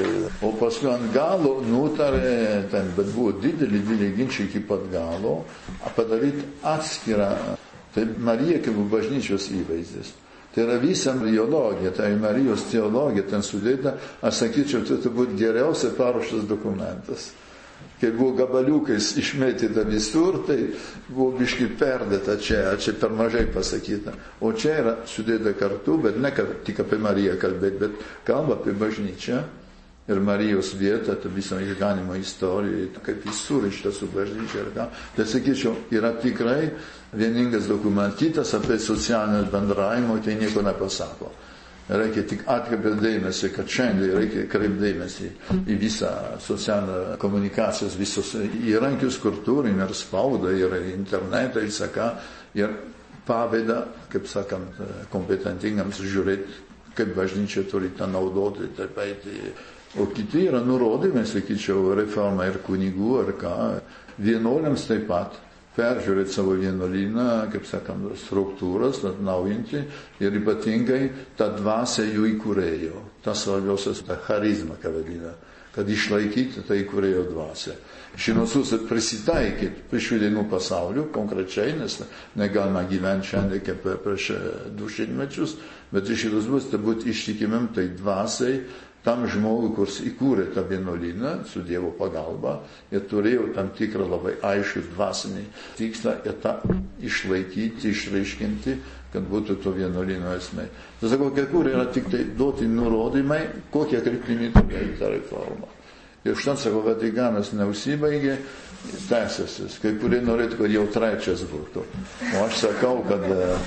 O paskui ant galo nutarė, bet buvo dideli ginčiai iki pat galo, padaryti atskirą. Tai Marija kaip bažnyčios įvaizdis. Tai yra visa mariologija, tai Marijos teologija ten sudėta, aš sakyčiau, tai būtų geriausiai paruoštas dokumentas. Kai buvo gabaliukais išmėtyta visur, tai buvo biški perdėta čia per mažai pasakyta. O čia yra sudėta kartu, bet ne tik apie Mariją kalbėti, bet kalba apie bažnyčią ir Marijos vietą, tai viso išganimo istoriją, kaip jis surišta su bažnyčia ir ką. Tai sakyčiau, yra tikrai vieningas dokumentas. Kitas apie socialinį bendravimą, tai nieko nepasako. Reikia tik atkreipti dėmesį, kad šiandien reikia kreipti dėmesį į visą socialinę komunikacijos, visus įrankius, kur turim, ir spaudą, ir internetą, ir saką, ir paveda, kaip sakant, kompetentingams žiūrėti, kaip bažnyčia turi tą naudoti, taip eiti. O kiti yra nurodymai, sakyčiau, reforma ir kunigų, ar ką, vienuoliams taip pat. Peržiūrėti savo vienuolyną, kaip sakant, struktūras, atnaujinti ir ypatingai tą dvasią jų įkūrėjo. Tas svarbiausias, tą charizmą, ką vadina, kad išlaikyti tą įkūrėjo dvasią. Šinosus prisitaikyti prie šių dienų pasaulių konkrečiai, nes negalima gyventi šiandien kaip prieš 200 metus, bet iš šitos bus, tai būti ištikimim tai dvasiai, tam žmogui, kuris įkūrė tą vienuolyną su Dievo pagalba ir turėjo tam tikrą labai aiškų dvasinį tikslą ir tą išlaikyti, išreiškinti, kad būtų to vienuolyno esmė. Tai sakau, kai kur yra tik tai duoti nurodymai, kokie kryptimi turėjo tą reformą. Ir štai, sakau, Vatikanas neužsibaigė, tęsiasi. Kai kurie norėtų, kad jau trečias būtų. O aš sakau, kad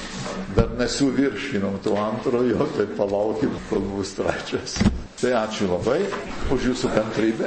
dar nesuviršinom to antrojo, tai palaukim, kol bus trečias. Tai ačiū labai už jūsų kantrybę.